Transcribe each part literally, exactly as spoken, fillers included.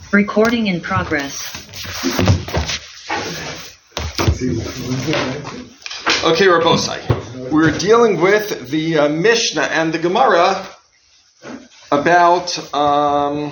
Recording in progress. Okay, Rabbosai. We're dealing with the uh, Mishnah and the Gemara about um,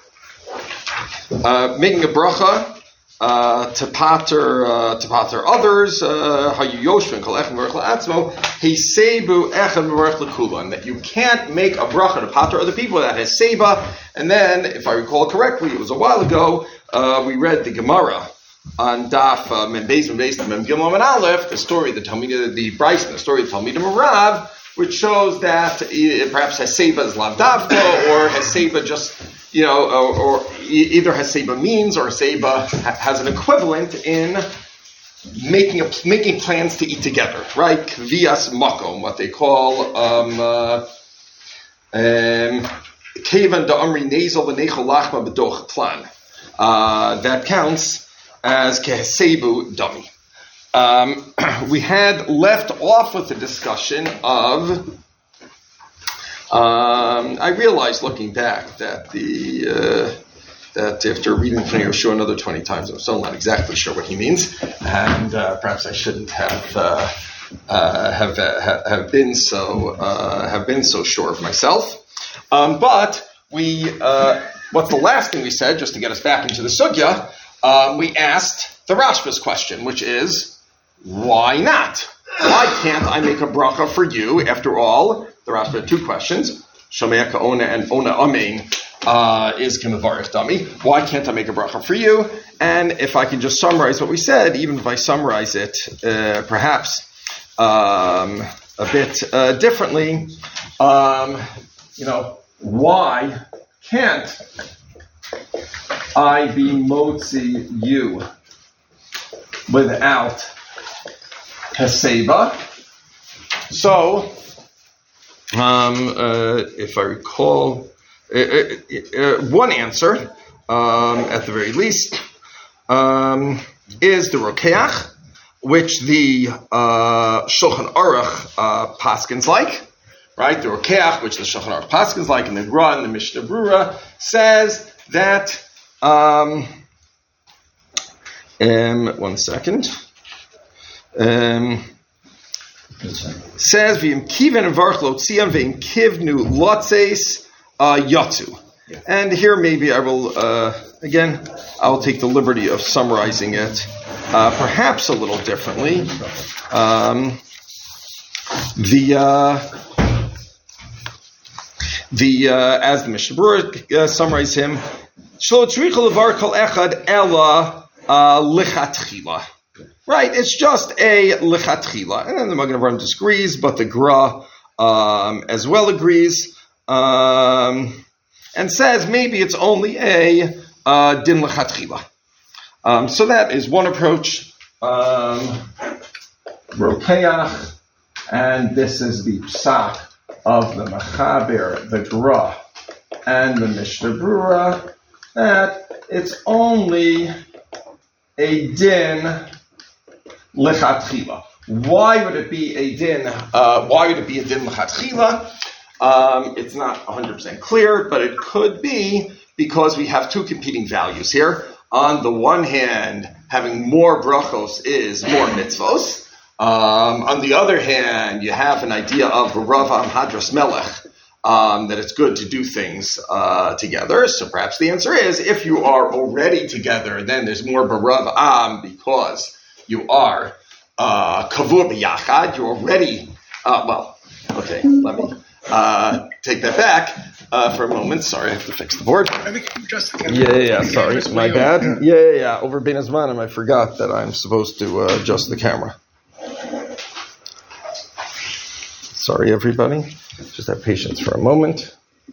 uh, making a bracha uh, to pater uh, to pater others. Hayu yoshvin kol echem v'rech la'atzmo heisebu echem v'rech lekulan. That you can't make a bracha to pater other people that has seba. And then, if I recall correctly, it was a while ago. Uh, we read the Gemara on Daf Mem Beis Mem Beis Mem Gimel Mem Aleph, the story, the Talmid, the Bryson, the story of Talmid Marav, which shows that it perhaps Haseba is lavdavka, or Haseba just, you know, or, or either Haseba means or Haseba has an equivalent in making a, making plans to eat together, right? Kvias makom, what they call um, uh, um, kevan da amri nezel v'nechol lachma b'doch plan. Uh, that counts as kehesebu dummy. Um, we had left off with the discussion of, um, I realized looking back that the, uh, that after reading Pnei Yehoshua another twenty times, I'm still not exactly sure what he means, and uh, perhaps I shouldn't have, uh, uh, have, uh, have been so, uh, have been so sure of myself. Um, but we, uh, what's the last thing we said, just to get us back into the sugya? Um, we asked the Rashba's question, which is, why not? Why can't I make a bracha for you? After all, the Rashba had two questions. Shomea ka'ona and ona amein uh, is k'mevarich dami. Why can't I make a bracha for you? And if I can just summarize what we said, even if I summarize it uh, perhaps um, a bit uh, differently, um, you know, why can't I be motzi you without Haseba? So, um, uh, if I recall, uh, uh, uh, one answer, um, at the very least, um, is the Rokeach, which the uh, Shulchan Aruch uh, paskins like, right? The Rokeach, which the Shulchan Aruch paskins like, and the Gra and the Mishnah Brura says that. Um, um, one second. Um, says v'im kiven v'arch lotziam v'im kivnu lotzeis yatsu. And here maybe I will uh, again I will take the liberty of summarizing it uh, perhaps a little differently. Um, the uh, the uh, as the Mishnah Berurah uh, summarized him, shlo tzricha levar kol echad ela lichatchila. Right, it's just a lichatchila. And then the Magen Avraham disagrees, but the Gra um, as well agrees, um, and says maybe it's only a uh, din lichatchila. Um, so that is one approach. Um, Rokeach, and this is the psak of the Mechaber, the Gra, and the Mishnah Brura, that it's only a din lichatchila. Why would it be a din? Uh, why would it be a din lichatchila? Um, it's not one hundred percent clear, but it could be because we have two competing values here. On the one hand, having more brachos is more mitzvos. Um, on the other hand, you have an idea of Rav Am Hadras Melech, um, that it's good to do things uh, together. So perhaps the answer is, if you are already together, then there's more Barav Am because you are uh, kavur b'yachad. You're already, uh, well, okay, let me uh, take that back uh, for a moment. Sorry, I have to fix the board. Yeah, yeah, yeah, sorry, my bad. Yeah, yeah, yeah. Over Bein Hazmanim, I forgot that I'm supposed to uh, adjust the camera. Sorry, everybody. Just have patience for a moment.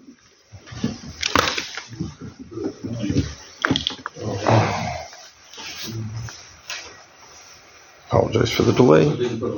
Apologize for the delay.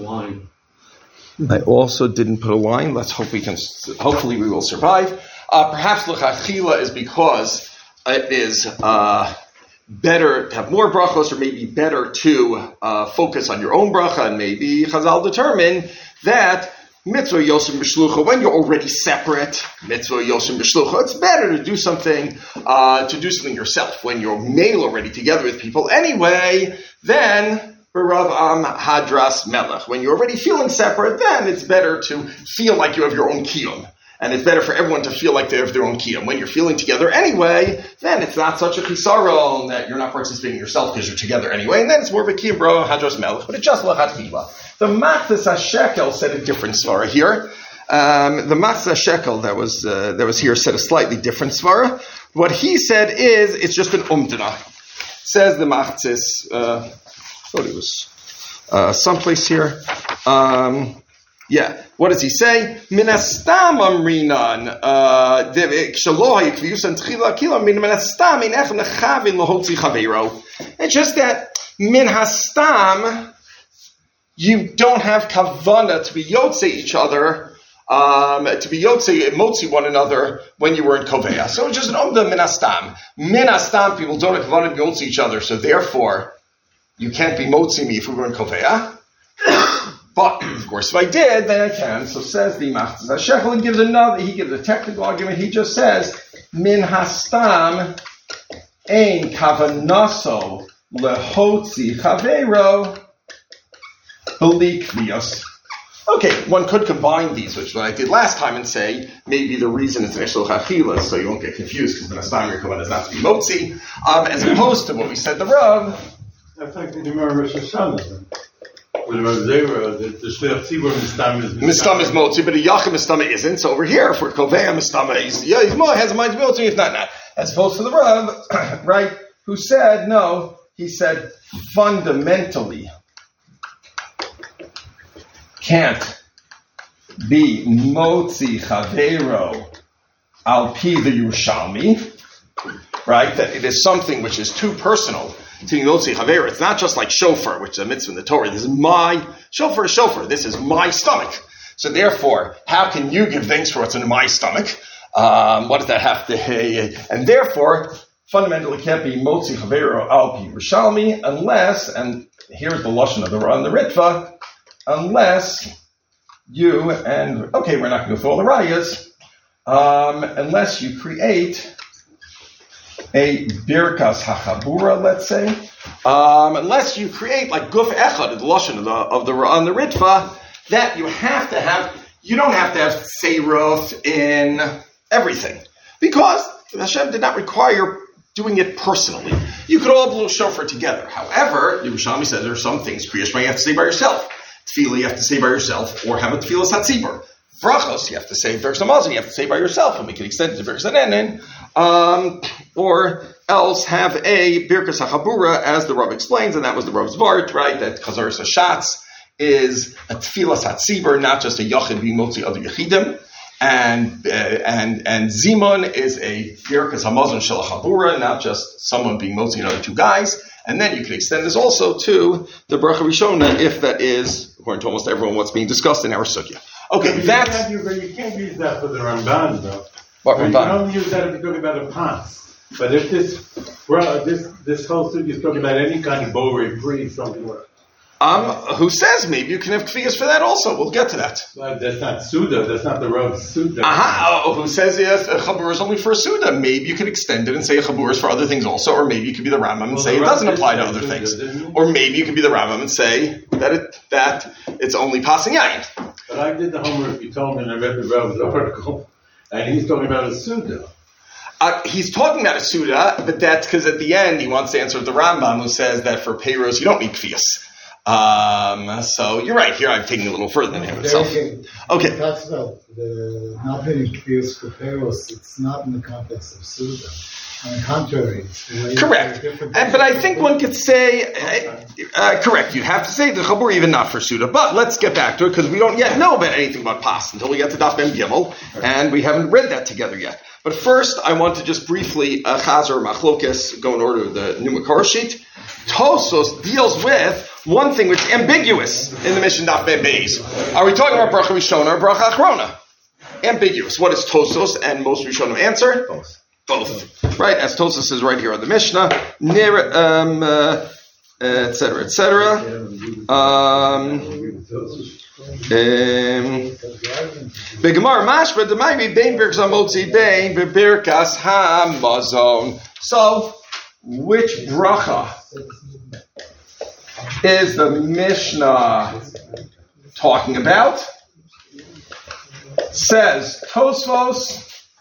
I also didn't put a line. Let's hope we can. Hopefully, we will survive. Uh, perhaps l'chachila is because it is uh, better to have more brachos, or maybe better to uh, focus on your own bracha, and maybe Chazal determined that Mitzvah Yosim B'Shlucha, when you're already separate, Mitzvah Yosim B'Shlucha, it's better to do something, uh, to do something yourself. When you're male already together with people anyway, then B'Rav Am Hadras Melech. When you're already feeling separate, then it's better to feel like you have your own kiyum. And it's better for everyone to feel like they have their own kiyum. When you're feeling together anyway, then it's not such a chisaron that you're not participating yourself because you're together anyway. And then it's more of a kiyum bro hadras melech. But it's just lachatchila. The Machzas HaShekel said a different svara here. Um, the Machzas HaShekel that was uh, that was here said a slightly different svara. What he said is it's just an umdana. Says the Machzas. Uh, I thought it was uh, someplace here. Um, Yeah. What does he say? Minastam amrinan. It's just that minhastam, you don't have kavana to be yotze each other, um, to be yotze motzi one another when you were in koveya. So it's just an omda minastam. Minastam, people don't have kavana to be yotze each other, so therefore you can't be motzi me if we were in koveya. But, of course, if I did, then I can. So says the Machzas HaShekel, and gives another, he gives a technical argument. He just says, Min hastam ein kavanaso lehotzi chaveiro b'li kviyos. Okay, one could combine these, which is what I did last time, and say, maybe the reason is Eshel Chachila, so you won't get confused, because Min hastam your kavanah is not to be motzi, um, as opposed to what we said, the Rav. That's like the Gemara Rosh Hashanah. With the Zera, the Shliach Tzibur Mistam is Mistam is Motzi, but a Yachim Mistam isn't. So over here, for Koveya Mistam, he's, yeah, he's more, has a mind to be Motzi, if not, not. As opposed to the Rav, right, who said, no, he said, fundamentally, can't be Motzi Chavero al Pi the Yerushalmi, right, that it is something which is too personal. It's not just like shofar, which is a mitzvah in the Torah. This is my shofar is shofar. This is my stomach. So therefore, how can you give thanks for what's in my stomach? Um, what does that have to? And therefore, fundamentally, can't be motzi chavero al pi Yerushalmi unless, and here's the lashon of the Ra and the Ritva, unless you and okay, we're not going to go through all the rayas, um, unless you create a birkas hachabura, let's say, um, unless you create like guf echad, the lashon of the of the on the ritva, that you have to have. You don't have to have seiruf in everything because Hashem did not require doing it personally. You could all blow shofar together. However, Yerushalmi says there are some things Kriya Shema you have to say by yourself. Tefillah you have to say by yourself, or have a tefillah satzibur. Brachos, you have to say Birkas Hamazon, you have to say by yourself, and we can extend it to Birkas Hanenin, um, or else have a Birkas HaChabura, as the Rav explains, and that was the Rav's Vart, right, that Chazaras HaShatz is a Tfilas HaTzibur, not just a Yachid being Motzi other Yechidim, and, uh, and, and Zimun is a Birkas Hamazon Shel HaChabura, not just someone being Motzi another two guys, and then you can extend this also to the Bracha Rishona, if that is, according to almost everyone, what's being discussed in our Sugya. Okay, that's... You can't, you can't use that for the Ramban, though. What Ramban? You can only use that if you're talking about a pass. But if this, well, this this whole thing is talking about any kind of bori, pre, something like Um, who says maybe you can have kfiyas for that also? We'll get to that. Well, that's not Suda. That's not the Rav Suda. Aha. Oh, who says yes, a chabur is only for a Suda? Maybe you could extend it and say a chabur is for other things also, or maybe you could be the Rambam and well, say it doesn't apply to other Suda, things. Or maybe you could be the Rambam and say that it that it's only passing yayin. But I did the homework you told me, and I read the Rav's article, and he's talking about a Suda. Uh, he's talking about a Suda, but that's because at the end he wants to answer the Rambam, who says that for payros you don't need kfiyas. Um, so you're right. Here I'm taking a little further than him itself. Okay. He talks about the not having kfiyas for payros. It's not in the context of Suda. On the contrary, it's correct. And, but I think one could say, uh, uh, correct, you'd have to say the Chabur even not for Suda. But let's get back to it because we don't yet know about anything about Pas until we get to Daf Ben Gimel, and we haven't read that together yet. But first, I want to just briefly, uh, Chazer Machlokes, go in order of the new Makar sheet. Tosos deals with one thing which is ambiguous in the Mishnah Daf Ben Beis. Are we talking about Bracha Rishona or Bracha Achrona? Ambiguous. What is Tosos? And most Rishonim answer? Both. Both. Right, as Tosos says right here on the Mishnah, Nir, um, uh, et cetera, et cetera. Um, Begemar mashma demayri bein birkas hamotzi bein bebirkas hamazon. So, which bracha is the Mishnah talking about? Says Tosfos,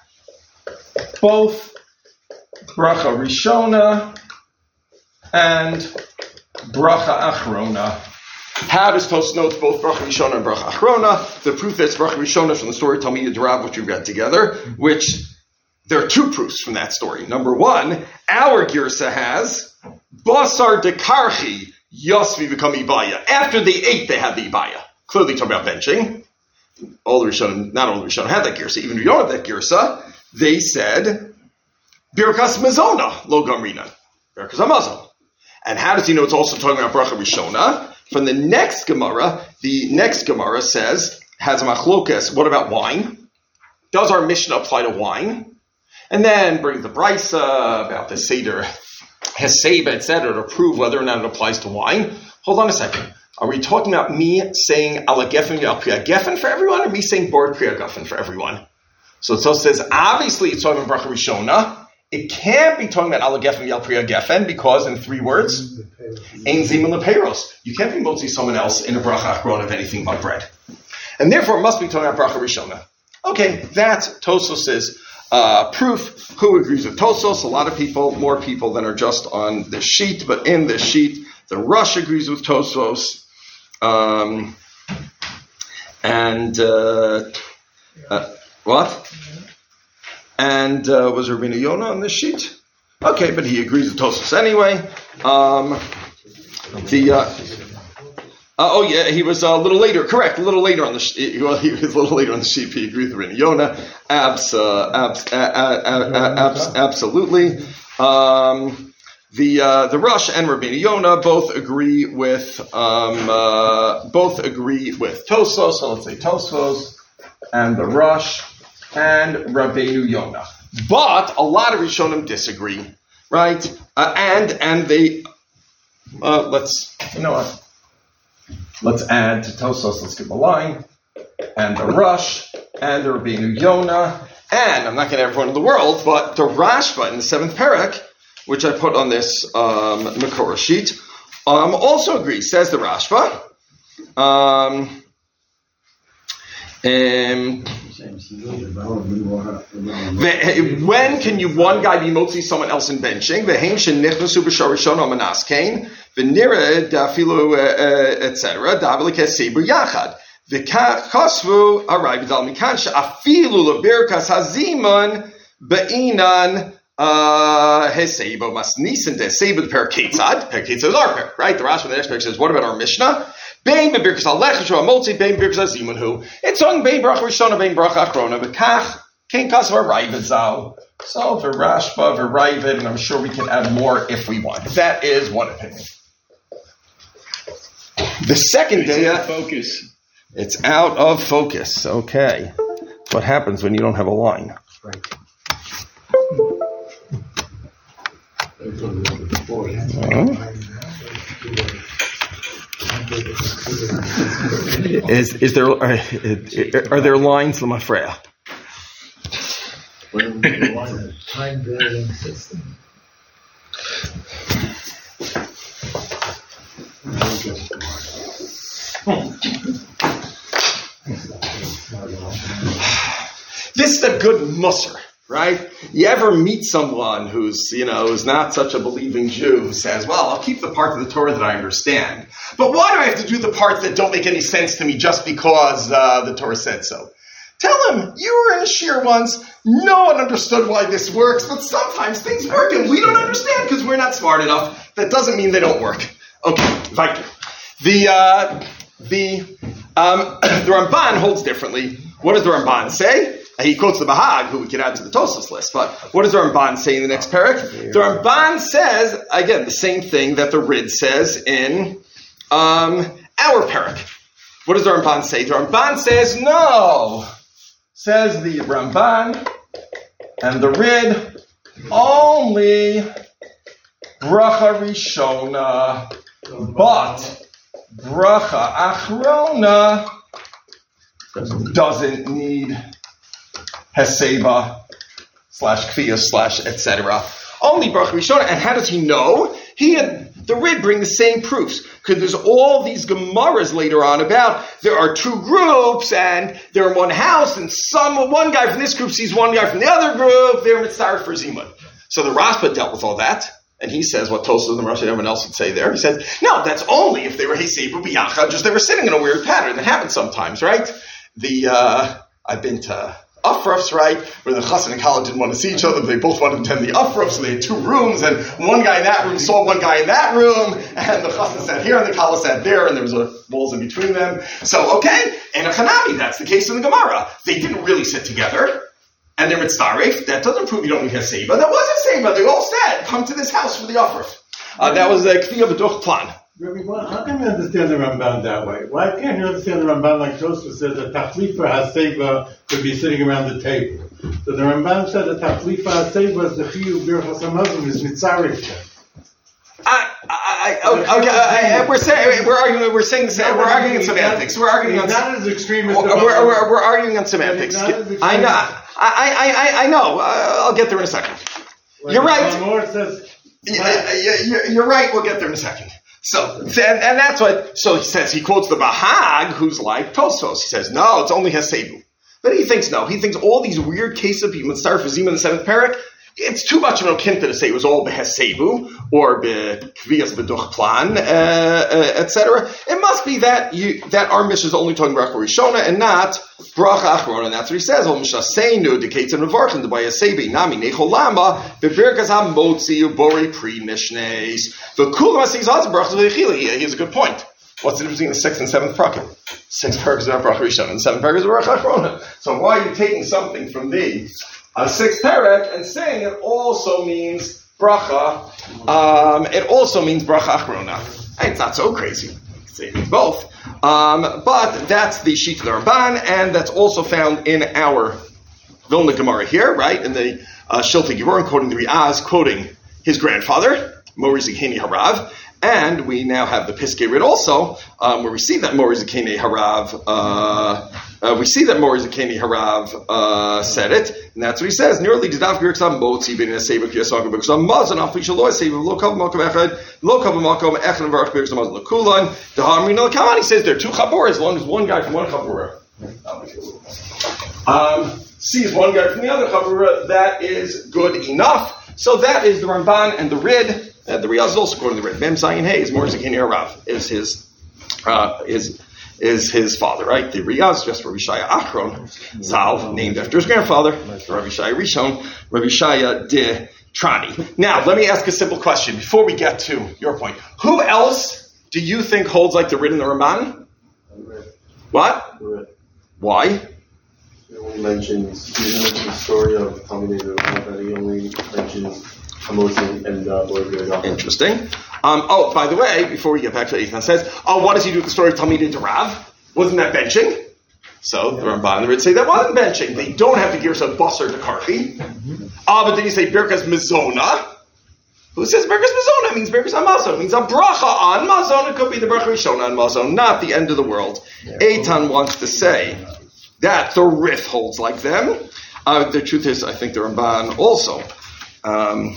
both bracha rishona and bracha achrona. How does Tosfos know it's both bracha rishona and bracha achrona? The proof that it's bracha rishona is from the story Talmidei D'Rav, which we read together, which there are two proofs from that story. Number one, our Girsa has basar dekarchi yosvi v'kam ibaya. After they ate, they had the ibaya. Clearly talking about benching. All the Rishonim, not all the Rishonim had that Girsa. Even if you don't have that Girsa, they said birkas mazona lo gamrina. Birkas hamazon. And how does he know it's also talking about bracha rishona? From the next Gemara, the next Gemara says, has a machlokas, what about wine? Does our Mishnah apply to wine? And then brings the Brisa about the Seder, Heseba, et cetera, to prove whether or not it applies to wine. Hold on a second. Are we talking about me saying ala gefen al priya gefen for everyone, or me saying bar priya gefen for everyone? So it says, obviously it's talking about bracha rishona. It can't be talking about ala gefen al priya gefen because in three words, ein zimun lepeiros. You can't be motzi someone else in a bracha achrona of anything but bread. And therefore it must be talking about bracha rishona. Okay, that's Tosfos's uh, proof. Who agrees with Tosfos? A lot of people, more people than are just on the sheet, but in the sheet, the Rush agrees with Tosfos. Um, and, uh, uh, what? And, uh, was Rabbeinu Yonah on this sheet? Okay, but he agrees with Tosfos anyway. Um, the, uh, uh, oh yeah, he was a little later, correct, a little later on the sheet, well, he was a little later on the sheet, he agreed with Rabbeinu Yonah. Abs, uh, abs, uh, uh, uh, abs, absolutely. Um, The uh, the Rush and Rabbeinu Yonah both agree with um, uh, both agree with Tosfos. So let's say Tosfos and the Rush and Rabbeinu Yonah. But a lot of Rishonim disagree, right? Uh, and and they uh, let's you know what? Let's add to Tosfos. Let's give a line and the Rush and the Rabbeinu Yonah, and I'm not going to everyone in the world, but the Rashba in the seventh parak, which I put on this um, Makora sheet, um, also agrees, says the Rashba. Um, um, when can you one guy be motzi someone else in benching? et cetera. V'kasvu arrived al mikansha afilu lebirkas haziman be'inan. Uh, Heseba must nisan to Heseba the pair Ketzad. Pair Ketzad is our pair, right? The Rashi in the next pair says, what about our Mishnah? Bein bebirkas alechashu amotzi bein bebirkas azimunhu. It's on bein bracha rishona bein bracha achrona v'kach kein kasav arrived zal. So for Rashba, for Ravid, and I'm sure we can add more if we want. That is one opinion. The second day, focus. It's out of focus. Okay, what happens when you don't have a line? Right. Uh-huh. Is is there are, are there lines, Lamafreya? Time varying system. This is a good musser. Right? You ever meet someone who's, you know, who's not such a believing Jew who says, well, I'll keep the parts of the Torah that I understand. But why do I have to do the parts that don't make any sense to me just because uh, the Torah said so? Tell him, you were in a shir once, no one understood why this works, but sometimes things work and we don't understand because we're not smart enough. That doesn't mean they don't work. Okay, Victor. The, uh, the, um, the Ramban holds differently. What does the Ramban say? He quotes the Bahag, who we could add to the Tosfos list, but what does the Ramban say in the next parak? The Ramban says, again, the same thing that the Rid says in um, our parak. What does the Ramban say? The Ramban says, no. Says the Ramban and the Rid, only bracha rishona But bracha achrona doesn't need heseba slash kfiyah slash et cetera. Only bracha rishona. And how does he know? He and the Rid bring the same proofs, because there's all these Gemaras later on about there are two groups and they're in one house, and some one guy from this group sees one guy from the other group. They're mitzvah for zimun. So the Rashba dealt with all that, and he says what Tosfos and Rashi and everyone else would say there. He says, no, that's only if they were Hesebu b'yachad, just they were sitting in a weird pattern. That happens sometimes, right? The uh, I've been to Afrafs, right, where the Chassan and Kala didn't want to see each other, but they both wanted to attend the Afraf, so they had two rooms, and one guy in that room saw one guy in that room, and the Chassan sat here, and the Kala sat there, and there was a walls in between them. So, okay, in a Hanami, that's the case in the Gemara. They didn't really sit together, and they're mitzaref. That doesn't prove you don't need Heseba. That was Heseba. They all said, come to this house for the Afraf. Uh, that was the Kfiyah B'duch plan. Rabbi, well, how can you understand the Ramban that way? Why can't you understand the Ramban like Tosfos said that Tachlifa Haseva could be sitting around the table? So the Ramban said that Tachlifa Haseva is the Chiyuv Birchas HaMazon is mitzaref. I, I, I, okay, I, I, we're saying we're arguing. We're saying we're arguing on semantics. We're arguing on not as extreme as we're, we're, we're, we're arguing on semantics. I know. I, I, I know. Uh, I'll get there in a second. Like you're right. Says, yeah, yeah, you're right. We'll get there in a second. So, and, and that's what, so he says, he quotes the Bahag, who's like Tosfos. He says, no, it's only Hesebu. But he thinks, no, he thinks all these weird cases of people, start for Zima in the seventh parak, it's too much of an okinta to say it was all Behesebu, or Bekviyas B'duch Plan, uh, uh, et cetera. It must be that you, that our mission is only talking Bracha Rishona and not Bracha Achrona, and that's what he says. Ol Mishaseinu Dekates and Mevarchin the Bayasebi Nami Necholama Bebirkas HaMotzi Ubori Pri Mishneis V'Kulam HaSeiz Hazim Brachas V'Yechili. He has a good point. What's the difference between the sixth and seventh bracha? Six paragraphs are Bracha Rishona and seven paragraphs are Bracha Achrona. So why are you taking something from the a sixth parak and saying it also means bracha? Um, it also means bracha achrona. It's not so crazy. You can say it means both. Um, but that's the Shita Ramban, and that's also found in our Vilna Gemara here, right? In the uh, Shiltei Giborim, quoting the Riaz, quoting his grandfather, Mori Zikeni Harav. And we now have the Piskei Rid also, um, where we see that Mori Zikeni Harav, uh, uh, we see that Mori Zikeni Harav uh, said it, and that's what he says. Nearly Didav Girksam Motzi Ben Neseva Kiyasaka Birksam Mazan Aflisha Loy Seva Lo Kav Makom Echad Lo Kav Makom Echad Varach Birksam Mazan Lakulan Dahamri No Kaman. He says there are two Chabur as long as one guy from one Chabura um, sees one guy from the other Chabura. That is good enough. So that is the Ramban and the Rid. Uh, the Riaz is also quoting the Rid. Mem Zayin Hey is Mori Zikeni Harav is his uh, is. is his father, right? The Riaz, just Rabbi Shaya Achron, Zal, named after his grandfather, Rabbi Shaya Rishon, Rabbi Shaya de Trani. Now, let me ask a simple question before we get to your point. Who else do you think holds like the Rid and the Ramban? What? Why? He only mentions, he doesn't mention the story of Talmidei Rav, he only mentions Hamotzi and uh, Lord. Interesting. Um, oh, by the way, before we get back to what Ethan says, oh, what does he do with the story of Talmidei Rav? Wasn't that benching? So the Ramban and the Rid say that wasn't benching. They don't have to give us a busser to Karchi. Mm-hmm. Ah, but then you say Birkas Mizona. Who says Birkas Mizona? It means Birkas Amazon. It means a bracha on Mazon. It could be the bracha Rishona on Mazon, not the end of the world. Yeah. Eitan wants to say that the Rif holds like them. Uh, the truth is, I think the Ramban also. Um,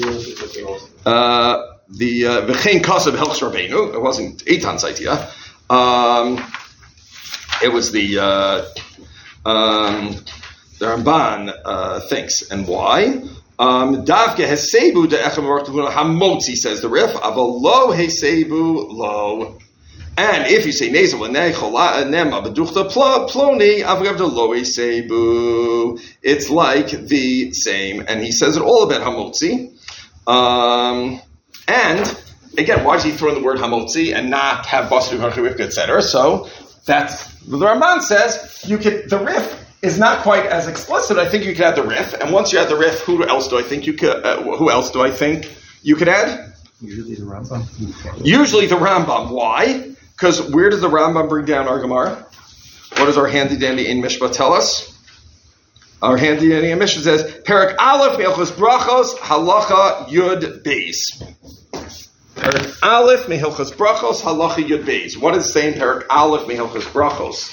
uh, the V'chein Kasav Helchs Rabbeinu. It wasn't Eitan's idea. Um, it was the uh, um, the Ramban uh, thinks, and why? Davke Hesebu de Echem Hamotzi, says the Rif. Aval lo Hesebu lo. And if you say Nezel Nema Beduchta Ploni Avgav de Lo Hesebu, it's like the same, and he says it all about Hamotzi. Um, and again, why does he throw in the word Hamotzi and not have Basu Harchivivka, et cetera? So that's the Ramban says you could. The Rif is not quite as explicit. I think you could add the Rif, and once you add the Rif, who else do I think you could? Uh, who else do I think you could add? Usually the Rambam. Usually the Rambam. Why? Because where does the Rambam bring down our Gemara? What does our handy dandy in Mishpah tell us? Our handy dandy in Mishpah says, Perak Aleph Me'elchos Brachos Halacha Yud Beis. Perik Aleph Mehilchos Brachos Halacha Yud Beis. What does it say in Perik Aleph Mehilchos Brachos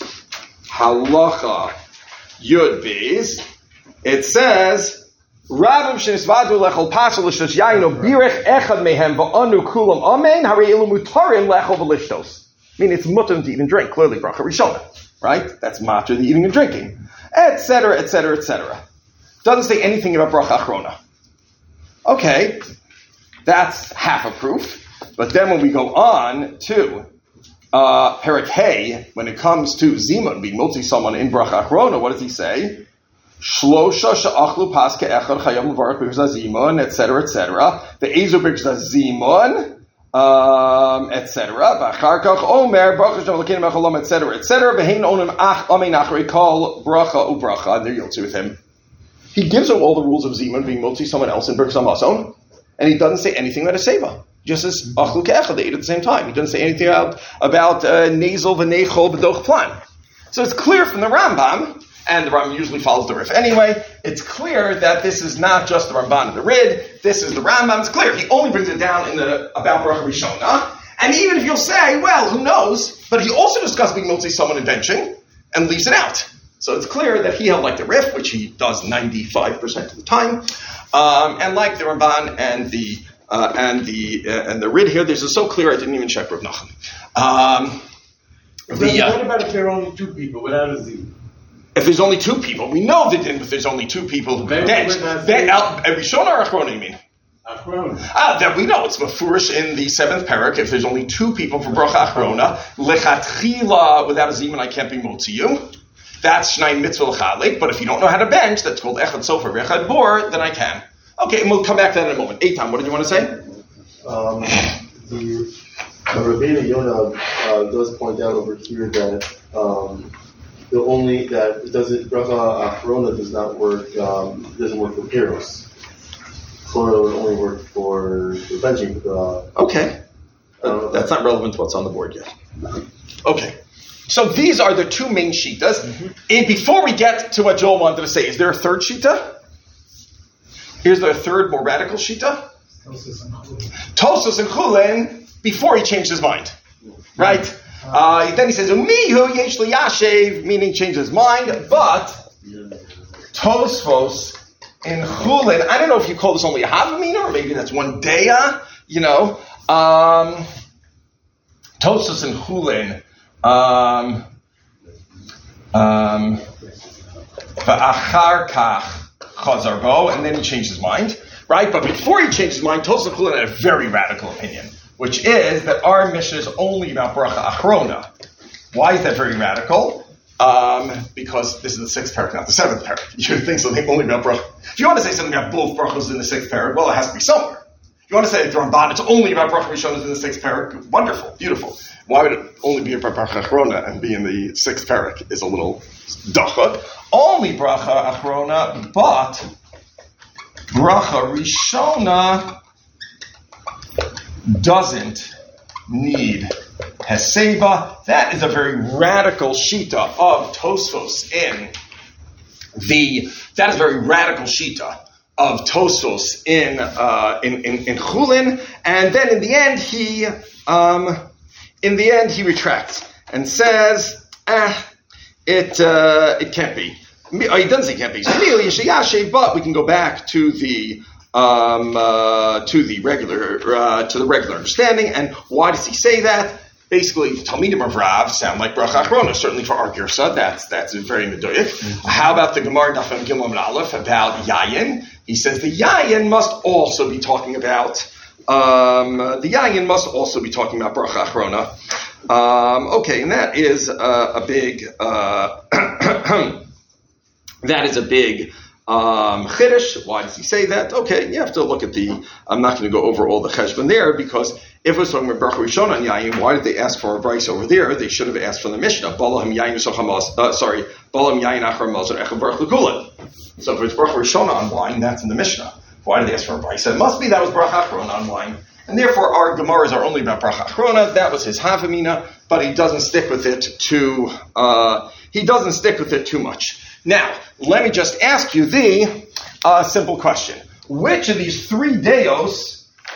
Halacha Yud Beis? It says, Rabim shenisvadu lechol pasel l'shtos yayino birech echad mehem va'anu kulam amen harei ilu mutarim lechol v'lishtos. I mean, it's mutter to eat and drink. Clearly, bracha rishona, right? That's matter, the eating and drinking, et cetera, et cetera, et cetera. Doesn't say anything about bracha achrona. Okay, that's half a proof. But then when we go on to uh, Perik Hey, when it comes to Zimun being multi someone in bracha achrona, what does he say? Shlosha she'achlu paske echad chayam levarach b'gzaz zimun, et cetera, et cetera. The ezu b'gzaz zimun, um, et cetera. V'achar kach omer bracha shem l'kenim echolam, et cetera, et cetera. V'hein onim ach amein achrei kol bracha ubracha. And there you'll see with him. He gives him all the rules of zimun being multi someone else in b'gzaz mason, and he doesn't say anything about a seva. Just as achlu ke'echad, they eat at the same time. He doesn't say anything about about uh, nasal v'nechol b'doch plan. So it's clear from the Rambam. And the Rambam usually follows the Rif anyway. It's clear that this is not just the Ramban and the Rid. This is the Rambam. It's clear. He only brings it down in the about Bracha Rishona. And even if you'll say, well, who knows? But he also discussed being multi someone in benching and leaves it out. So it's clear that he held like the Rif, which he does ninety-five percent of the time, um, and like the Ramban and the uh, and the uh, and the Rid here. This is so clear. I didn't even check Rav Nachum. Um, the, uh, what about if there are only two people without a Z? If there's only two people, we know that if there's only two people who can bench, then Rishon or Achrona, you mean? Achrona. Ah, that we know it's mafurish in the seventh parak. If there's only two people for bracha Achrona, lechatchila without a zimun, I can't be motzi you. That's shnai mitzvah l'chalik. But if you don't know how to bench, that's called echad sofer echad bor, then I can. Okay, and we'll come back to that in a moment. Eitan, what did you want to say? Um, the the Rabbeinu Yonah uh, does point out over here that. Um, The only that does it bracha achrona does not work. Um, doesn't work for Piros. Chloro would only work for for benching. Uh, okay, uh, that's not relevant to what's on the board yet. Okay, so these are the two main shitas. Mm-hmm. And before we get to what Joel wanted to say, is there a third shita? Here's the third, more radical shita. Tosfos and Chulin. Before he changed his mind, right? Uh, then he says, "Umihu yesh liyashev," meaning change his mind. But Tosfos in Chulin, I don't know if you call this only a havamina or maybe that's one daya. You know, um, Tosfos in Chulin, um, um, va'achar kach chazar bo, and then he changed his mind, right? But before he changed his mind, Tosfos in Chulin had a very radical opinion, which is that our mission is only about bracha achrona. Why is that very radical? Um, because this is the sixth parak, not the seventh parak. You would think something only about bracha. If you want to say something about both brachos in the sixth parak, well, it has to be somewhere. If you want to say the Ramban, it's only about bracha rishonas in the sixth parak, wonderful, beautiful. Why would it only be about bracha achrona and be in the sixth parak is a little dachak. Only bracha achrona, but bracha rishona doesn't need Heseba. That is a very radical shita of Tosfos in the. That is a very radical shita of Tosfos in uh, in, in in Chulin, and then in the end he um, in the end he retracts and says, "Ah, it uh, it can't be." Oh, he doesn't say it can't be. But we can go back to the. Um, uh, to the regular, uh, to the regular understanding. And why does he say that? Basically, Talmidim of Rav sound like bracha achrona. Certainly for our girsa, that's that's very medoyik. Mm-hmm. How about the Gemara Daf Gimel and Aleph about yayin? He says the yayin must also be talking about um, the yayin must also be talking about bracha achrona. Um, okay, and that is uh, a big uh, that is a big. Um, Chiddush, why does he say that? Okay, you have to look at the, I'm not going to go over all the cheshbon there, because if we're talking about Bracha Rishon on Yayin, why did they ask for a Bryce over there? They should have asked for the Mishnah. Balahim Yayin Sochamos, uh, sorry, Balahim Yayin Achar Mazar Echel Baruch L'Kulan. So if it's Bracha Rishon on wine, that's in the Mishnah. Why did they ask for a Bryce? It must be that was Bracha Achrona on wine. And therefore our Gemaras are only about Bracha Achrona. That was his Havamina, but he doesn't stick with it too, uh, he doesn't stick with it too much. Now, let me just ask you the uh, simple question. Which of these three deos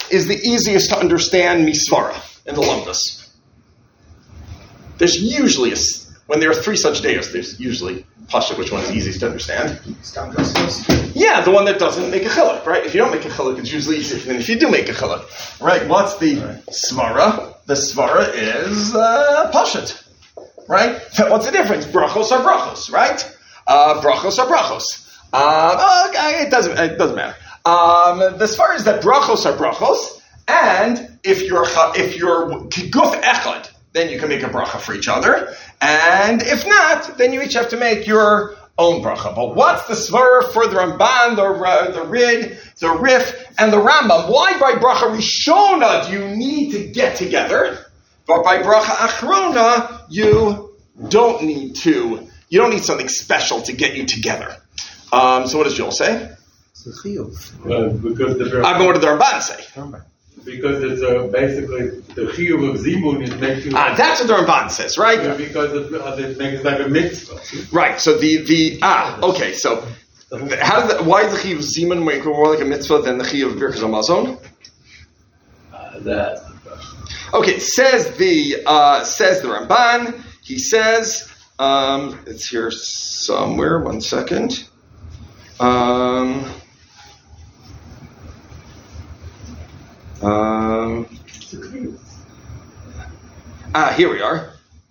is the easiest to understand misvara in the lumdus. There's usually, a, when there are three such days, there's usually pasha, which one is easiest to understand. Yeah, the one that doesn't make a chiluk, right? If you don't make a chiluk, it's usually easier than if you do make a chiluk, right? What's the svara? The svara is uh, pashat, right? What's the difference? Brachos are brachos, right? Uh, brachos are brachos. Um, okay, it doesn't it doesn't matter. Um, the svara is that brachos are brachos, and if you're if you're guf echad, then you can make a bracha for each other, and if not, then you each have to make your own bracha. But what's the svara for the Ramban, the uh, the Rid, the Rif, and the Rambam? Why by bracha rishona do you need to get together, but by bracha achrona you don't need to? You don't need something special to get you together. Um, so what does Joel say? It's a chiyuv. Uh, because the I mean, what did the Ramban say? because it's uh, basically the chiyuv of zimun is making. Ah, that's what the Ramban says, right? Yeah, because it, uh, it makes like a mitzvah. Right. So the the ah okay. So how does that, why is the chiyuv zimun make more like a mitzvah than the chiyuv birkas hamazon? Uh, that. Okay. Says the uh, says the Ramban. He says um, it's here somewhere. One second. Um, um, ah, here we are.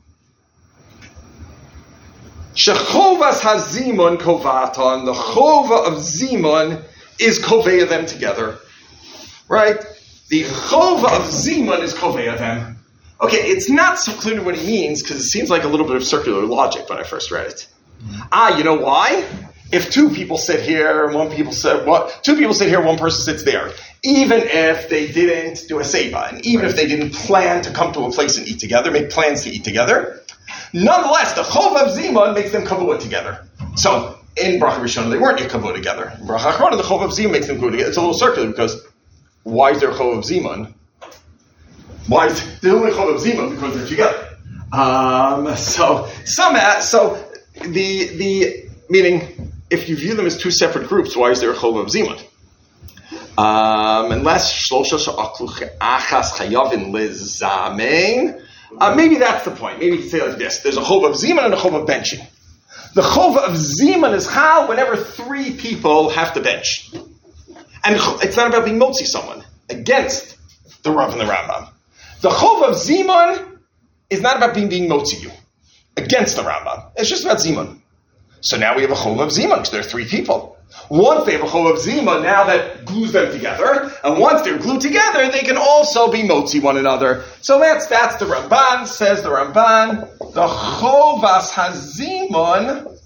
Shechovas hazimun kovatan. The chova of zimun is koveya them together, right? The chova of zimun is koveya them. Okay, it's not so clear what he means because it seems like a little bit of circular logic when I first read it. Ah, you know why? If two people sit here, one people sit, one, two people sit here, one person sits there. Even if they didn't do a seiba, and even if they didn't plan to come to a place and eat together, make plans to eat together, nonetheless, the chov of zimun makes them kavua together. So in bracha rishona they weren't yet kavua together. In bracha achrona the chov of zimun makes them kavua together. It's a little circular because why is there chov of zimun? Why is there only chov of zimun? Because they're together. Um, so some so the the meaning. If you view them as two separate groups, why is there a chova of zimun? Um, unless shlosha she'aklu achas chayavin lizamein, uh, maybe that's the point. Maybe you can say it like this: there's a chova of zimun and a chova of benching. The chova of zimun is how whenever three people have to bench, and it's not about being motzi someone against the Rav and the Rambam. The chova of zimun is not about being being motzi you against the Rambam. It's just about zimun. So now we have a chova of zimun because there are three people. Once they have a chova of zimun, now that glues them together, and once they're glued together, they can also be motzi one another. So that's that's the Ramban, says the Ramban. The chovas hazimun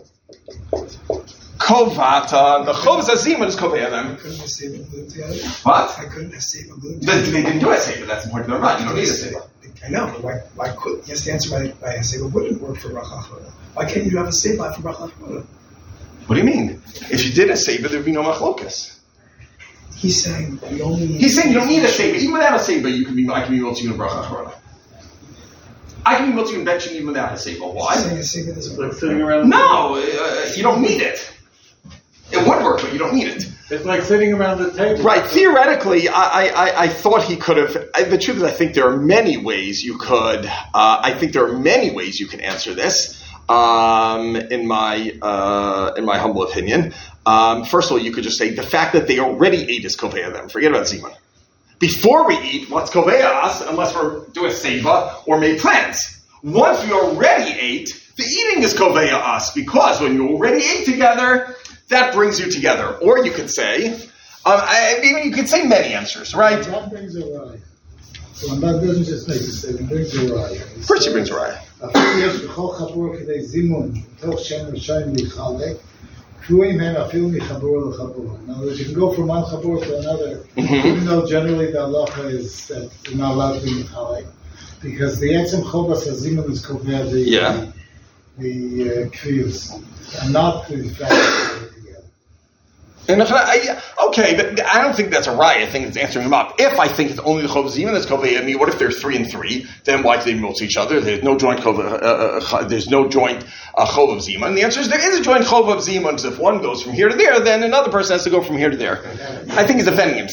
kovata. The chovas hazimun is kovea them. Couldn't have saved them glued together? What? I couldn't have saved them glued They, together. they didn't do a seiba. That's important to the Ramban. You don't need a seiba. I know, but why, why could, yes, the answer by, by a seiba wouldn't work for bracha achrona. Why can't you have a seiba for bracha achrona? What do you mean? If you did a seiba, there'd be no machlokas. He's saying you only need... He's saying you don't need a seiba. Even without a seiba, you can be, I can be motzi in bracha achrona. I can be motzi in benching even without a seiba. Why? He's saying a seiba doesn't Like work. sitting around. No, uh, you don't need it. It would work, but you don't need it. It's like sitting around the table. Right. Theoretically, I, I, I thought he could have. I, the truth is, I think there are many ways you could. Uh, I think there are many ways you can answer this. Um, in my uh, in my humble opinion, um, first of all, you could just say the fact that they already ate is koveya them. Forget about zimun. Before we eat, what's koveya us? Unless we're doing seiva or made plans. Once we already ate, the eating is koveya us because when you already ate together, that brings you together. Or you could say, um, I mean, you could say many answers, right? That brings a raya. So Ramban doesn't just make a statement, it brings a raya. Of course, he brings a raya. אפילו יש בכל חבור כדי זימון, מתוך שם ראשון להיחלק, קבועים הם אפילו מחבור לחבור. In other words, you can go from one חבור to another, even though generally the halacha is that you're not allowed to be מחלק, because the עצם chovas hazimon is קובע the, Yeah. the uh, kriyus, and not the fact that they're together. And if I, okay, but I don't think that's a right. I think it's answering him up. If I think it's only the chov zimun that's koveya, I mean, what if they're three and three? Then why do they multi each other? There's no joint chov. Uh, uh, there's no joint uh, chov of zimun. And the answer is there is a joint chov of zimun. So if one goes from here to there, then another person has to go from here to there. I think he's defending himself.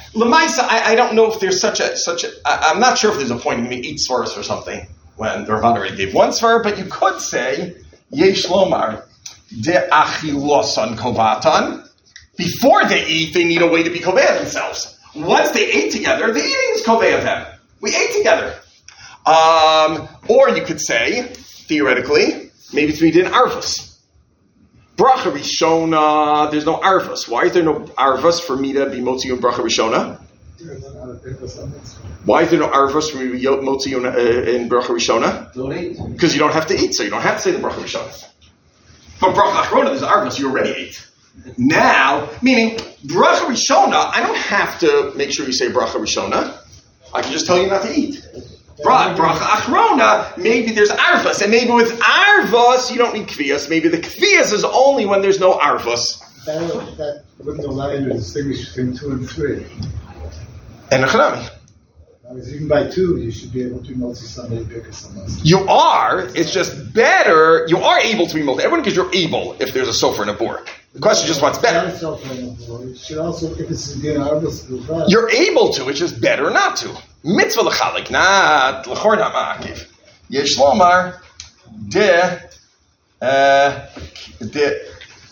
Lamaisa, I, I don't know if there's such a such a. I, I'm not sure if there's a point in me eight svaras or something when the Rav already gave one svar, but you could say yesh lomar de achilosan kovatan. Before they eat, they need a way to be kovei themselves. Once they ate together, the eating is kovei of them. We ate together. Um, or you could say, theoretically, maybe it's we did arvus. Bracha Rishona, there's no arvus. Why is there no arvus for me to be motzi and bracha Rishona? Why is there no arvus for me to be motzi in bracha Rishona? Don't eat. Because you don't have to eat, so you don't have to say the bracha Rishona. But bracha Achrona, there's arvus, you already ate. Now, meaning bracha Rishona, I don't have to make sure you say bracha Rishona. I can just tell you not to eat. Right, bracha achrona, maybe there's arvus, and maybe with arvus you don't need kvias. Maybe the kvias is only when there's no arvus. That, that wouldn't allow you to distinguish between two and three. And achrami. Even by two, you should be able to multi Sunday bigger somewhere. You are. It's just better. You are able to be multi. Everyone, because you're able. If there's a sofer and a bor. The question is just what's better. You should also, if it's in arvus, you're able to. It's just better not to. Mitzvah l'chalik, not l'chor not ma'akiv. Yesh lomar de de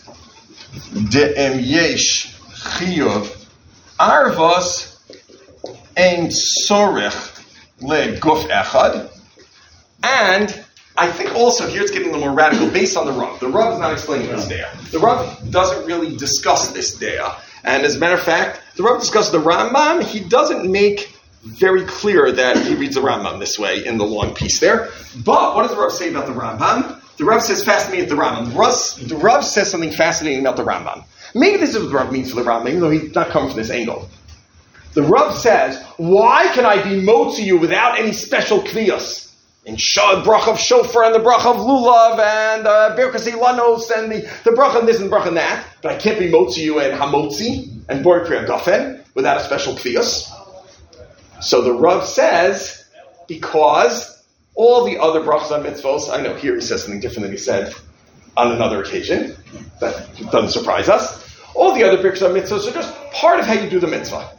de em yesh chiyuv arvos ein sorich le guf echad. And I think also here it's getting a little more radical based on the Rav. The Rav is not explaining this daya. The Rav doesn't really discuss this daya. And as a matter of fact, the Rav discusses the Rambam. He doesn't make very clear that he reads the Rambam this way in the long piece there. But what does the Rav say about the Rambam? The Rav says fascinating about the Rambam. The Rav, the Rav says something fascinating about the Rambam. Maybe this is what the Rav means for the Rambam, even though he's not coming from this angle. The Rav says, why can I be motzi you without any special kviyos? In Shad, brach of shofar, and the brach of lulav, and uh, birkas ilanos, and the, the brach of this and brach of that. But I can't be motzi you and hamotzi, and bor kriya gafen, without a special kviyos. So the Rav says, because all the other brachas on mitzvos, I know here he says something different than he said on another occasion, that doesn't surprise us. All the other brachas on mitzvos are just part of how you do the mitzvah.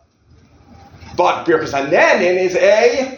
But birkas hanenin is a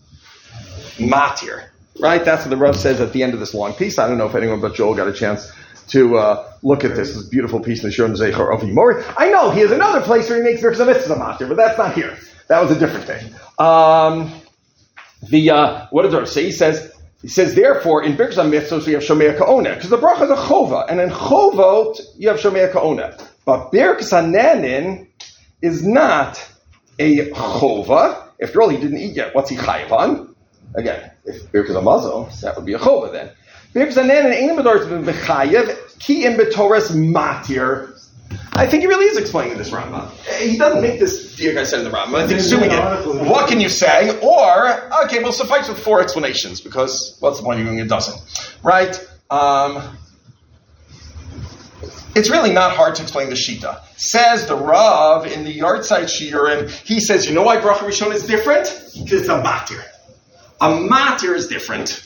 matir, right? That's what the Rav says at the end of this long piece. I don't know if anyone but Joel got a chance to uh, look at this, this beautiful piece in the Shon Zeichar of Yimori. I know he has another place where he makes birkas mitzvah matir, but that's not here. That was a different thing. Um, the uh, what does the Rav say? He says, he says, therefore, in Birkas HaMitzvos we have Shomei Ka'ona, because the bracha is a chova, and in chovot you have Shomei Ka'ona. But Birkas HaNenin is not a chova. After all, he didn't eat yet. What's he chayiv on? Again, if Birkas HaMazal, that would be a chova then. Birkas HaNenin ain't in b'chayiv ki in b'toras matir. I think he really is explaining this Rambam. He doesn't make this dear guy said in the Rambam. I think assuming it. What can you say? Or, okay, we'll suffice with four explanations, because what's the point of doing a dozen? Right? Um, it's really not hard to explain the Shita. Says the Rav in the Yardside Shiurim, he says, you know why Bracha Rishon is different? Because it's a matir. A matir is different.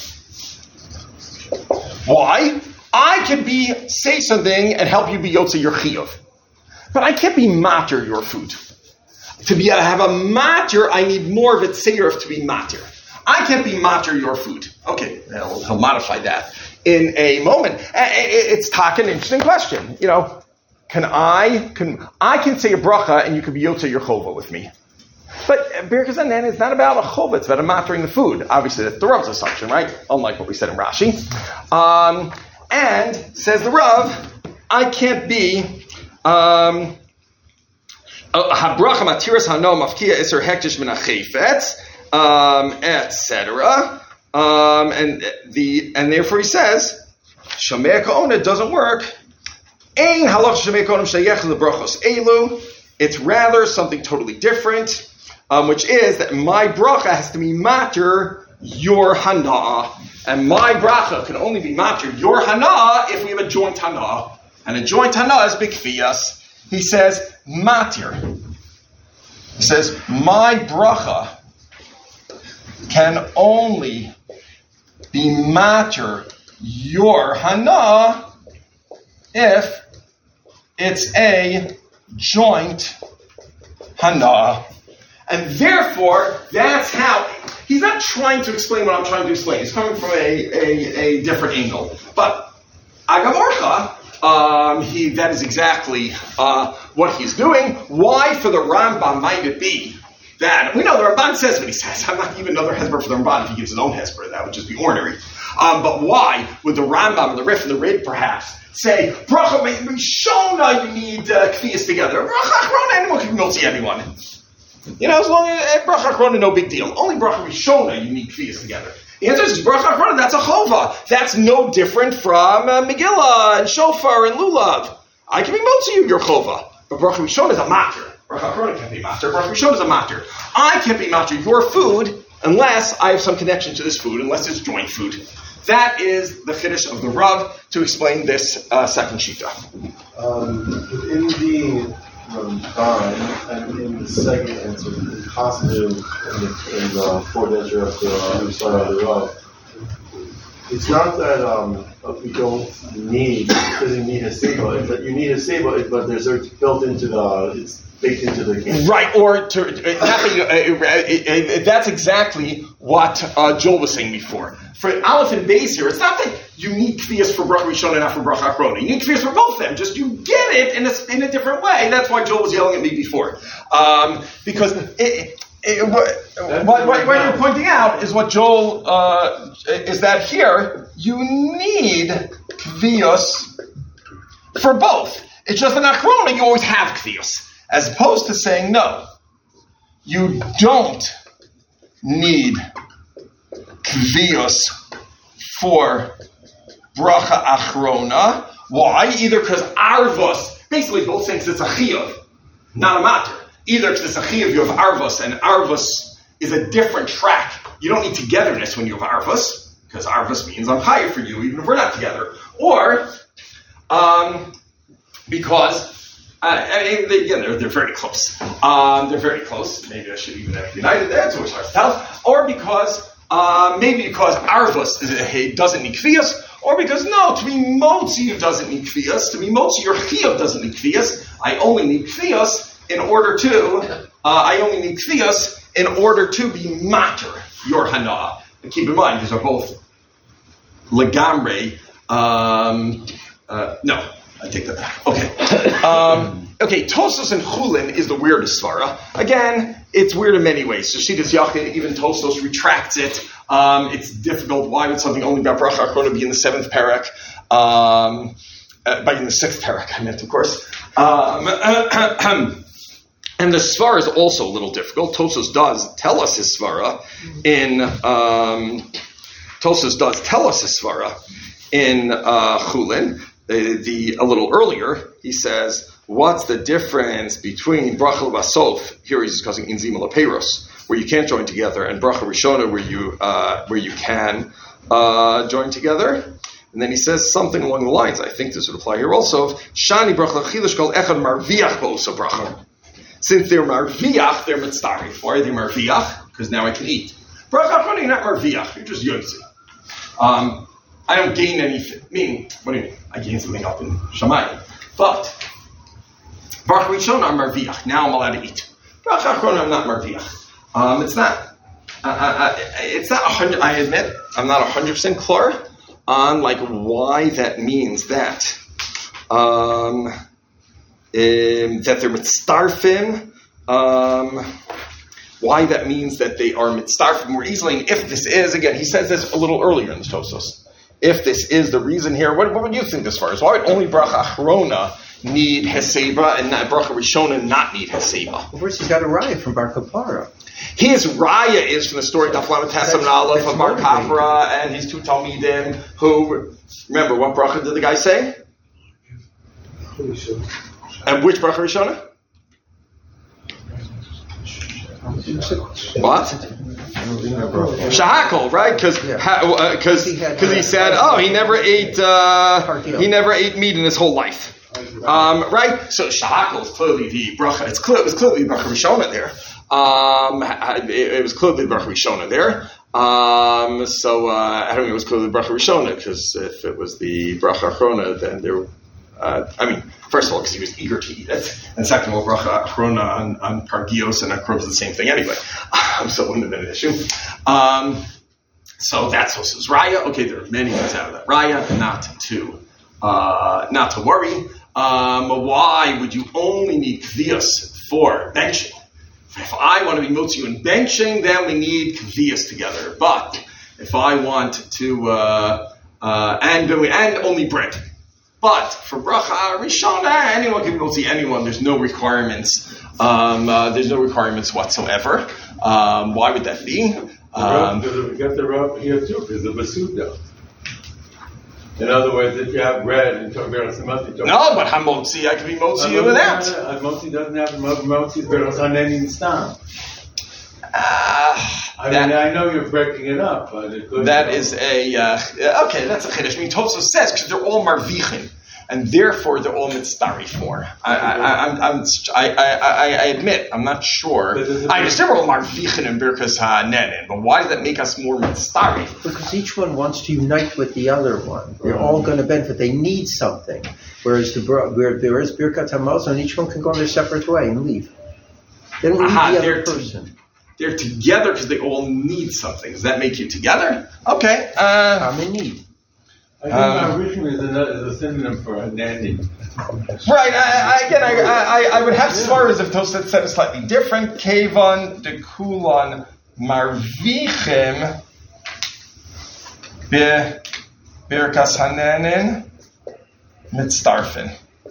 Why? I can be, say something and help you be yotze your chiyuv. But I can't be matir your food. To be able to have a matir, I need more of it seiruf to be matir. I can't be matir your food. Okay, he'll, he'll modify that in a moment. It's talking an interesting question. You know, can I, can, I can say a bracha and you can be yotze your chova with me. But Birkas HaNenin is not about a chova, it's about a matering the food. Obviously that's the Rav's assumption, right? Unlike what we said in Rashi. Um, And, says the Rav, I can't be, um, habracha matiras hano mafkia iser hektish min hachefetz, um, et cetera. Um, and the, and therefore he says, Shomei Ka'ona doesn't work. Ein halach Shomei Ka'ona shayech lebrachos elu. It's rather something totally different, um, which is that my bracha has to be matir your hana. And my bracha can only be matir your hana if we have a joint hana. And a joint hana is bikfiyas. He says, matir. He says, my bracha can only be matir your hana if it's a joint hana. And therefore, that's how, he's not trying to explain what I'm trying to explain. He's coming from a, a, a different angle. But Agamarcha, um, he, that is exactly uh, what he's doing. Why for the Rambam might it be that, we know the Ramban says what he says. I'm not even another hesper for the Ramban if he gives his own hesper. That would just be ordinary. Um, but why would the Rambam and the Rif and the Rid perhaps say, Bracha Rishona, you need uh, Kniyas together. Bracha Achrona, anyone can multi anyone. You know, as long as uh, Bracha Achrona, no big deal. Only Bracha Rishona, you need Kniyas together. The answer is Bracha Achrona, that's a Chova. That's no different from uh, Megillah and Shofar and Lulav. I can be multi you, your Chova. But Bracha Rishona is a matter. Bracha Achrona can't be matter. Bracha Rishona is a matter. I can't be matter your food unless I have some connection to this food, unless it's joint food. That is the Chiddush of the Rav to explain this uh, second Shita. Um, within the Ramban and in the second answer, the Chassid in the, in the fourth answer of the uh, the Rav, it's not that um, we don't need, because you need a seba. It's that you need a seba, but there's a built into the, it's baked into the game. Right, or to, uh, uh, uh, uh, that's exactly what uh, Joel was saying before. For Aleph and Beis here, it's not that you need Kniyas for Bracha Rishona and not for Bracha Achrona. You need Kniyas for both of them. Just you get it in a, in a different way. That's why Joel was yelling at me before. Um, because it, it, it, what, what, what you're pointing out is what Joel, uh, is that here, you need Kniyas for both. It's just in Achrona you always have Kniyas. As opposed to saying, no, you don't need Kvios for Bracha Achrona. Why? Either because Arvos, basically both things, it's a Chiyuv, not a matter. Either because it's a Chiyuv, you have Arvos, and Arvos is a different track. You don't need togetherness when you have Arvos, because Arvos means I'm higher for you, even if we're not together. Or, um, because Uh, I mean, they, yeah, they're, they're very close. Um, they're very close. Maybe I should even have united there. It's always hard to tell. Or because, uh, maybe because Arvus is, doesn't need Kviyas, or because, no, to be Motzi doesn't need Kviyas. To be Motzi, your Chiyuv doesn't need Kviyas. I only need Kviyas in order to, uh, I only need Kviyas in order to be Mater, your Hana. And keep in mind, these are both Legamre, um, uh, no. I take that back. Okay. Um, okay, Tosos and Chulin is the weirdest svara. Again, it's weird in many ways. So Shitas Yachid, even Tosos retracts it. Um, it's difficult. Why would something only about Bracha Achrona be in the seventh parak? Um, uh, by in the sixth parak, I meant, of course. Um, and the svara is also a little difficult. Tosos does tell us his svara in, um, Tosos does tell us his svara in uh, Chulin. The, the, a little earlier, he says, what's the difference between Bracha Basof, here he's discussing Inzim Lapeiros, where you can't join together, and Bracha Rishona, where you, uh, where you can, uh, join together? And then he says something along the lines, I think this would apply here also, of Shani Bracha Chilush Kol Echad Marviach Bo'osa Bracha. Since they're Marviach, they're Mitzdarif. Why are they Marviach? Because now I can eat. Bracha Achrona, you're not Marviach, you're just Yotzi. Um, I don't gain anything. Meaning, what do you mean? I gain something up in Shamayim. But, Bracha Rishona, I'm Marviach. Now I'm allowed to eat. Bracha Achrona, I'm not Marviach. Um, it's not, uh, uh, it's not a hundred, I admit, I'm not a hundred percent clear on, like, why that means that. Um, um that they're mitzdarfim, um, why that means that they are mitzdarfim more easily. And if this is, again, he says this a little earlier in the Tosos. If this is the reason here, what, what would you think as far as why would only Bracha Achrona need Heseba and not Bracha Rishona not need Heseba? Well, first he's got a raya from Bar Kapara. His raya is from the story of Daflam Tasam and Aleph of Bar Kapara and his two Talmidim who, remember, what Bracha did the guy say? And which Bracha Rishona? What? Shahakol, right? Because because yeah. because he said, oh, he never ate uh, he never ate meat in his whole life, um, right? So Shahakol is clearly the bracha. It's clear. It was clearly the bracha Rishona there. Um, it, it was clearly the bracha Rishona there. Um, so uh, I don't think it was clearly the bracha Rishona because if it was the bracha Achrona, then there Uh, I mean, first of all, because he was eager to eat it, and second of all, bracha achrona on, on pargios and on krov is the same thing anyway. Um, so it wouldn't have been an issue. Um, so that's Hosa's raya. Okay, there are many things out of that raya, not to uh, not to worry. Um, why would you only need kvias for benching? If I want to be motzi in benching, then we need kvias together. But if I want to uh, uh, and and only bread. But for bracha rishona, anyone can go see anyone. There's no requirements. Um, uh, there's no requirements whatsoever. Um, why would that be? Um, we got the rub here too, because of Basuda. In other words, if you have bread and Beres Hamotzi, no, but hamotzi, I can be motzi without. Hamotzi doesn't have motzi Beres Hanenin Stam. I that, mean, I know you're breaking it up, but it could. That is a uh, okay. That's a chiddush. I mean, Tosfos says because they're all marvichin, and therefore they're all mitzvah for. I, I, I, I'm, I'm, I, I, I admit, I'm not sure. I understand we're all marvichin and birkas hanenin, but why does that make us more mitzvah? Because each one wants to unite with the other one. They're all going to benefit. They need something. Whereas the where there is birkat hamazon, each one can go their separate way and leave. They don't need Aha, the other person. T- They're together because they all need something. Does that make you together? Okay. Uh, How many need? I think um, marvichin is, is a synonym for Hanani. Right. I, I, again, I, I, I would have svaras if Tosfos said it slightly different. Kevan de kulon marvichim be birkas hanenin mitzdarfin.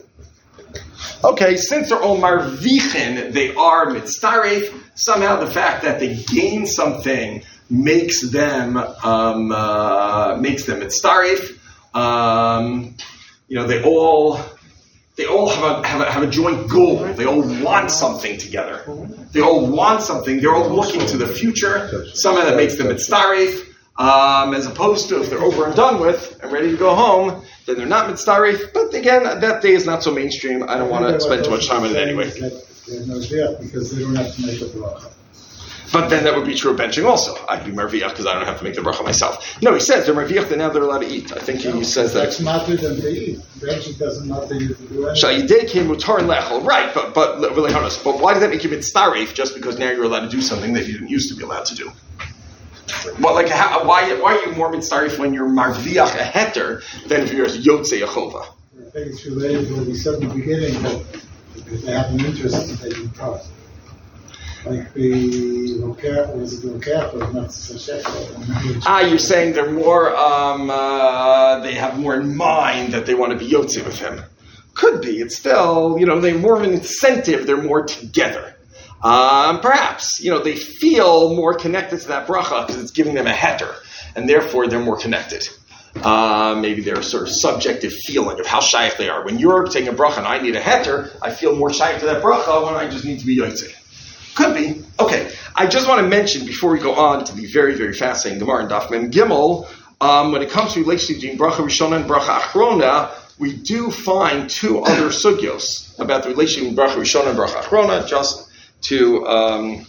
Okay, since they're all marvichin, they are mitzdaref. Somehow the fact that they gain something makes them um, uh, makes them mitzdaref. Um, you know, they all they all have a, have a have a joint goal. They all want something together. They all want something. They're all looking to the future. Somehow that makes them mitzdaref. Um, as opposed to if they're over and done with and ready to go home, then they're not mitzdaref. But again, that day is not so mainstream. I don't want to spend too much time on it anyway. Because they don't have to make a bracha. But then that would be true of benching also. I'd be marviach because I don't have to make the bracha myself. No, he says they're marviach, then now they're allowed to eat. I think he says that. That's matter than they eat. Benching doesn't matter you to do anything. Shayidei came mutar and lechol. Right, but but really honest. But why does that make you mitzdaref just because now you're allowed to do something that you didn't used to be allowed to do? Well, like, how, why, why are you more mitzdaref when you're marviach a heter than if you're yotzei a chova? I think it's related to what we said in the beginning, that because they have an interest in taking part. Like the Lokach, was it Lokach or not Shechel? Ah, you're saying they're more, um, uh, they have more in mind that they want to be yotzei with him. Could be. It's still, you know, they're more of an incentive. They're more together. Um, perhaps, you know, they feel more connected to that bracha because it's giving them a heter, and therefore they're more connected. Uh, maybe their sort of subjective feeling of how shaykh they are. When you're taking a bracha and I need a heter, I feel more shaykh to that bracha when I just need to be yotzei. Could be. Okay, I just want to mention before we go on to the very, very fascinating Gemara in Daf Mem Gimel, um, when it comes to relationship between bracha rishona and bracha achrona, we do find two other sugyos about the relationship between bracha rishona and bracha achrona, just to um,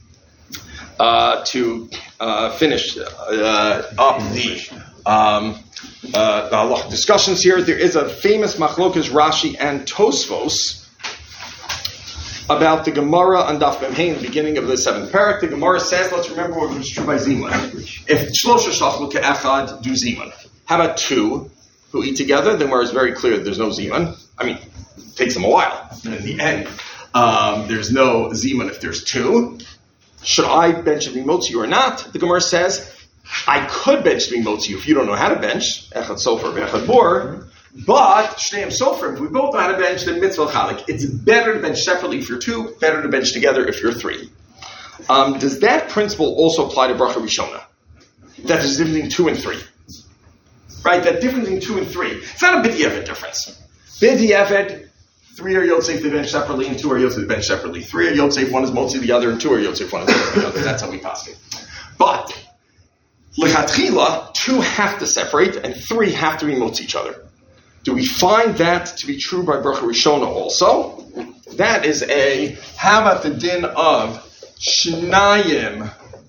uh, to uh, finish uh, up the um, uh, the halachic discussions here. There is a famous machlokas Rashi and Tosfos about the Gemara on Daf Mem Hey in the beginning of the seventh parak. The Gemara says, let's remember what was true by Zimun. If shlosha shachlu ke'echad do Zimun. How about two who eat together? The Gemara is very clear that there's no Zimun. I mean, it takes them a while. And in the end, Um, there's no zimun if there's two. Should I bench it motzi or not? The Gemara says, I could bench it motzi if you don't know how to bench. Echad sofer, echad bor. But shneim sofer, if we both know how to bench, then mitzvah chalik. It's better to bench separately if you're two. Better to bench together if you're three. Um, does that principle also apply to bracha rishona? That there's a difference between two and three, right? That difference between two and three. It's not a b'diavad difference. B'diavad. Three are Yotzei, they bench separately, and two are Yotzei, they bench separately. Three are Yotzei, one is Motzi, the other, and two are Yotzei, one is Motzi, the other. That's how we pass it. But, Lechatchila, two have to separate, and three have to be Motzi each other. Do we find that to be true by Bracha Rishona also? That is a, how about the din of Shnayim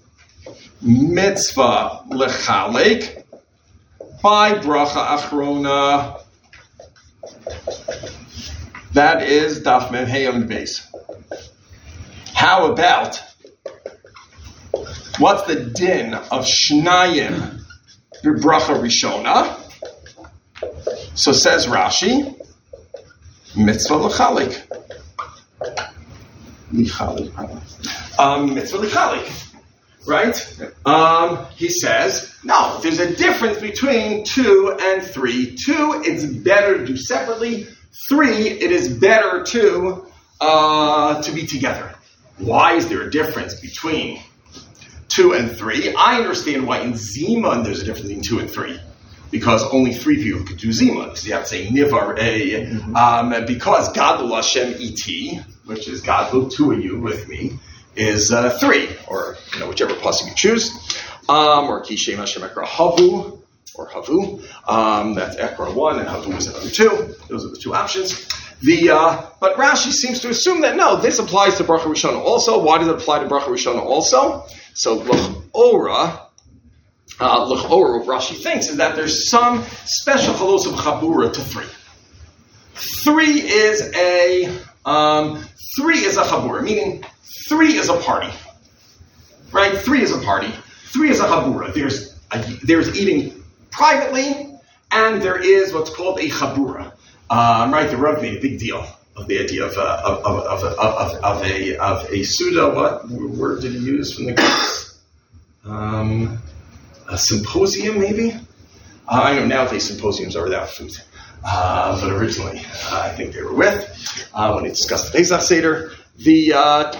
Mitzvah Lechalek by Bracha Achrona? That is Daf Mem Hey Amud Beis. How about, what's the din of Shnayim B'bracha Rishona? So says Rashi, Mitzvah L'chalik. L'chalik. Um, Mitzvah L'chalik. Right? Um, he says, no, there's a difference between two and three. Two, it's better to do separately. Three, it is better to uh, to be together. Why is there a difference between two and three? I understand why in Zimun there's a difference between two and three. Because only three people could do Zimun. So you have to say Nivar A. Um, because Gadol Hashem Iti, which is Gadol, two of you with me, is uh, three, or you know whichever plus you choose, um, or Kishem Hashem Ekra Havu, or Havu. Um, that's Ekra one, and Havu is another two. Those are the two options. The uh, but Rashi seems to assume that no, this applies to Bracha Rishona also. Why does it apply to Bracha Rishona also? So L'chora, uh, L'chora, what Rashi thinks is that there's some special chalos of Chabura to three. Three is a um, three is a Chabura, meaning three is a party, right? Three is a party. Three is a Chabura. There's a, there's eating privately, and there is what's called a Chabura. Um, right, the Rav made a big deal of the idea of uh, of, of, of, of, of a of a Suda. What word did he use from the Greeks? Um, a symposium, maybe. Uh, I know nowadays symposiums are without food, uh, but originally uh, I think they were with uh, when he discussed the Pesach Seder. The uh,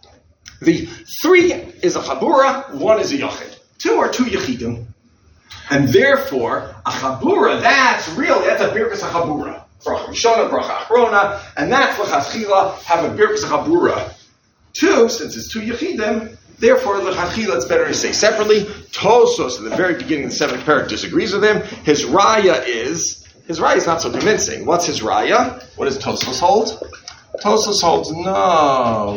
the three is a Chabura, one is a Yachid. Two are two Yechidim, and therefore a Chabura. That's really that's a Birkas Chabura. Bracha Rishona, Bracha Achrona, and that's L'chachila have a Birkas Chabura. Two, since it's two Yechidim, therefore L'chachila it's better to say separately. Tosos, at the very beginning of the seventh parak, disagrees with him. His Raya is, his Raya is not so convincing. What's his Raya? What does Tosos hold? Tosos holds, no.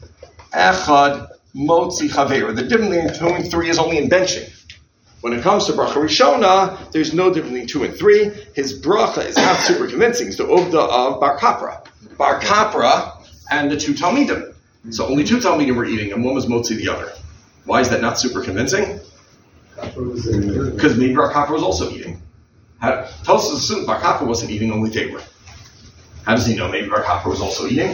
Echad Motzi Chaver. The difference between three is only in benching. When it comes to Bracha Rishona, there's no difference between two and three. His bracha is not super convincing. It's the Uvda of Bar Kapra. Bar Kapra and the two Talmidim. So only two Talmidim were eating, and one was Motzi the other. Why is that not super convincing? Because maybe Bar Kapra was also eating. Tosos assumed Bar Kapra wasn't eating, only they were. How does he know maybe Bar Kapra was also eating?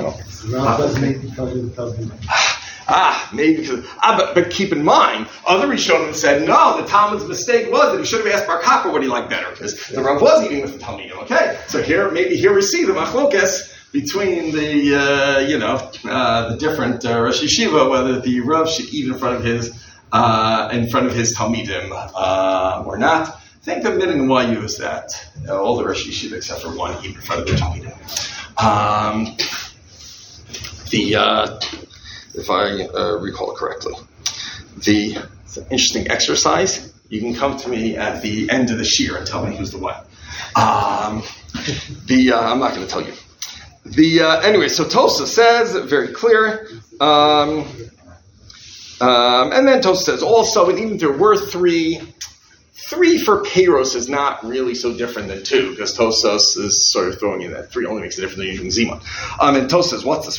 Ah, maybe because, ah, but, but keep in mind, other Rishonim said, no, the Talmud's mistake was that he should have asked Bar Kapra what he liked better, because the Rav was eating with the Talmidim. Okay, so here, maybe here we see the machlokas between the, uh, you know, uh, the different uh, Rosh Yeshiva, whether the Rav should eat in front of his, uh, in front of his Talmidim, uh, or not. I think the Minhag Y U is that uh, all the Rosh Yeshiva except for one eat in front of their Talmidim. Um, the, uh, if I uh, recall correctly. The it's an interesting exercise. You can come to me at the end of the shir and tell me who's the one. Um, the uh, I'm not going to tell you. The uh, anyway, so Tosa says very clear, um, um, and then Tosa says also, and even if there were three. Three for Peiros is not really so different than two, because Tosas is sort of throwing in that three only makes a difference than using Zima. Um, and Tosas says, what's this?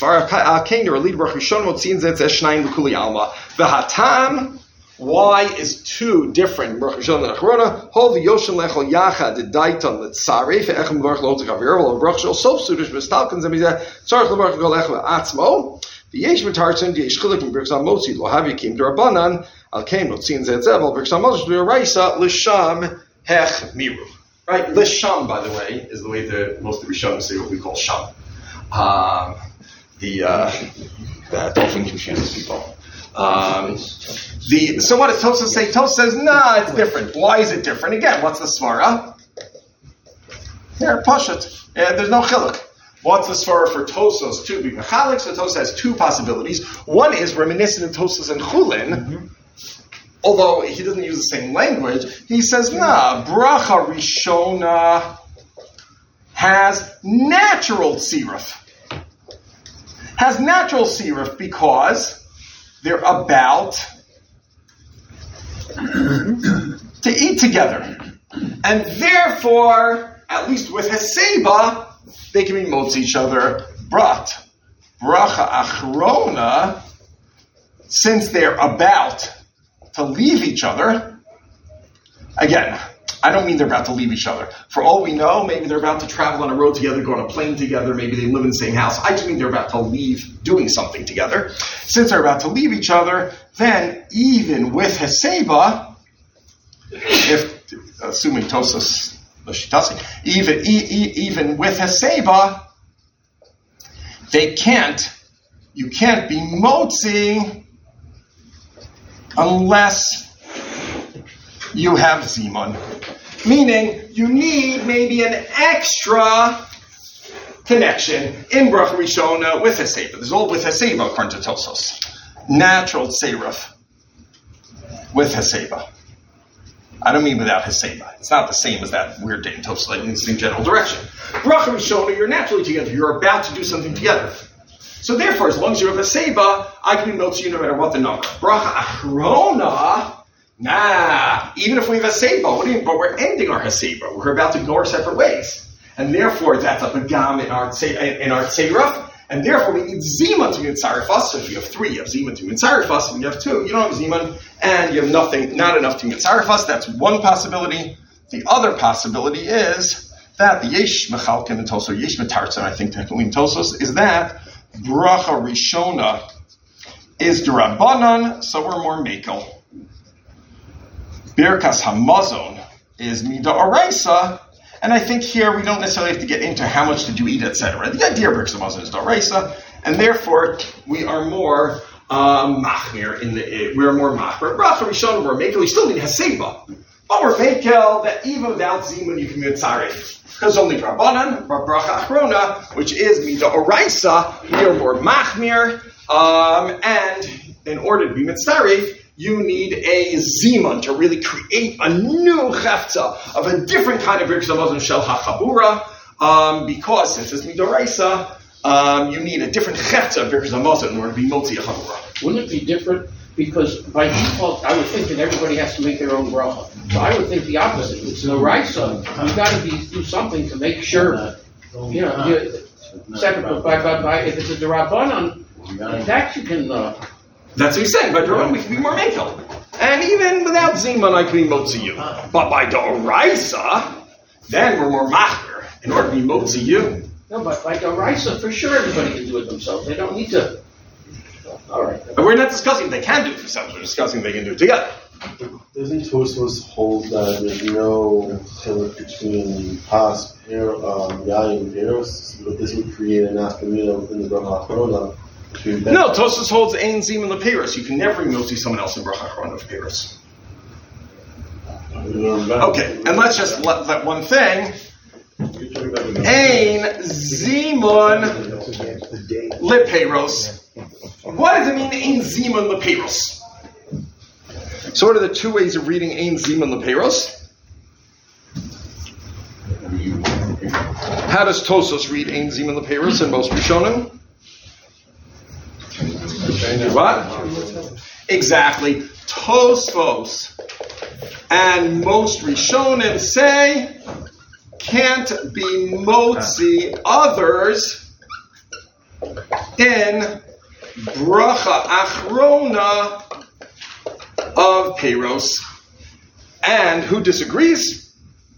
Why is two different? Hold the Yoshem Lechol Yachad, the Daiton, the Tsare, Echem Gorch Lotzakavirol, or Brachshel, Soap Sudish, Mistalkins, and Sarach Lebarch Golech Atzmo. The Yesh Matarson, the Yesh Chilik, and Birksam Motzi, Lohavikim, Durabanan, Alkem, Notzin Zetzevel, Birksam Motzi, Raisa, Lisham, Hech, Miru. Right? Lisham, by the way, is the way that most of the Rishonim say what we call Sham. Um, the, uh, that often confuses people. Um, the, so what does Tosa say? Tosa says, nah, it's different. Why is it different? Again, what's the Svara? Here, Pashat. Yeah, there's no Chiluk. What's the svara for Tosos to be mechalik? So Tosos has two possibilities. One is reminiscent of Tosos and Chulin, mm-hmm. although he doesn't use the same language. He says, nah, Bracha Rishona has natural tziruf. Has natural tziruf because they're about to eat together. And therefore, at least with Haseba, they can be motzi each other, but bracha achrona, since they're about to leave each other, again, I don't mean they're about to leave each other. For all we know, maybe they're about to travel on a road together, go on a plane together, maybe they live in the same house. I just mean they're about to leave doing something together. Since they're about to leave each other, then even with Heseba, if, assuming Tosas, even, e- even with Heseba, they can't, you can't be motzi unless you have Zimun. Meaning, you need maybe an extra connection in Bracha Rishona with Heseba. This is all with Heseba, according to Tosos. Natural Tseiruf with Heseba. I don't mean without Heseba. It's not the same as that weird day in Tosos, like in the same general direction. Bracha Rishona, you're naturally together. You're about to do something together. So therefore, as long as you have Heseba, I can be motzi you no matter what the number. Bracha Achrona, nah, even if we have a Heseba, what do you mean? But we're ending our Heseba. We're about to go our separate ways. And therefore, that's a Pagam in our in our Tseiruf. And therefore, we need Zimun to be Mitzarefus. So if you have three, you have Zimun to be Mitzarefus. If you have two, you don't have Zimun. And you have nothing, not enough to be Mitzarefus. That's one possibility. The other possibility is that the Yesh Mechalkin and Tosos, Yesh Metartzan, I think, technically in Tosos, is that Bracha Rishona is D'Rabbanan, so we're more Mekel. Birkas Hamazon is Mida Oraisa, and I think here we don't necessarily have to get into how much did you eat, et cetera. The idea of Birkas Hamazon is Oraisa, and therefore we are more um, machmir in the we are more machmir. Bracha Rishon we're Mekel. We still need Heseba, but we're Mekel that even without Zimun you can be Mitzaref. Because only Rabbanan, Bracha Achrona, which is Mida Oraisa, we are more machmir, um, and in order to be Mitzaref, you need a Zimun to really create a new Chefza of a different kind of Birkas Hamazon Shel HaChabura, um, because since it's Midoraisa, um, you need a different Chefza of Birkas Hamazon in order to be Motzi a Chabura. Wouldn't it be different? Because by default, I would think that everybody has to make their own bracha. So I would think the opposite. It's the right side. You've got to be, do something to make sure, you know, you, separate, by, by, by, if it's a D'Rabbanan, that you can... Uh, That's what he's saying. By D'Rabbanan, we can be more Mekel. And even without Zimun, I can be Motzi you. But by D'Oraisa, then we're more Machmer in order to be Motzi you. No, but by D'Oraisa, for sure everybody can do it themselves. They don't need to... All right. But we're not discussing they can do it themselves. We're discussing they can do it together. Doesn't Tosfos hold that there's no chiluk between pas, per, um, yayin, and peros? But this would create an afternoon within the Bracha Achrona. No, Tosfos holds Ein Zimun LePeiros. You can never Motzi someone else in Bracha Achrona of Peiros. Okay, and let's just let that one thing. Ein Zimun LePeiros. What does it mean, Ein Zimun LePeiros? So what are the two ways of reading Ein Zimun LePeiros? How does Tosfos read Ein Zimun LePeiros in most Rishonim? What? Exactly. Tosfos and most Rishonim say can't be motzi others in bracha achrona of Peiros. And who disagrees?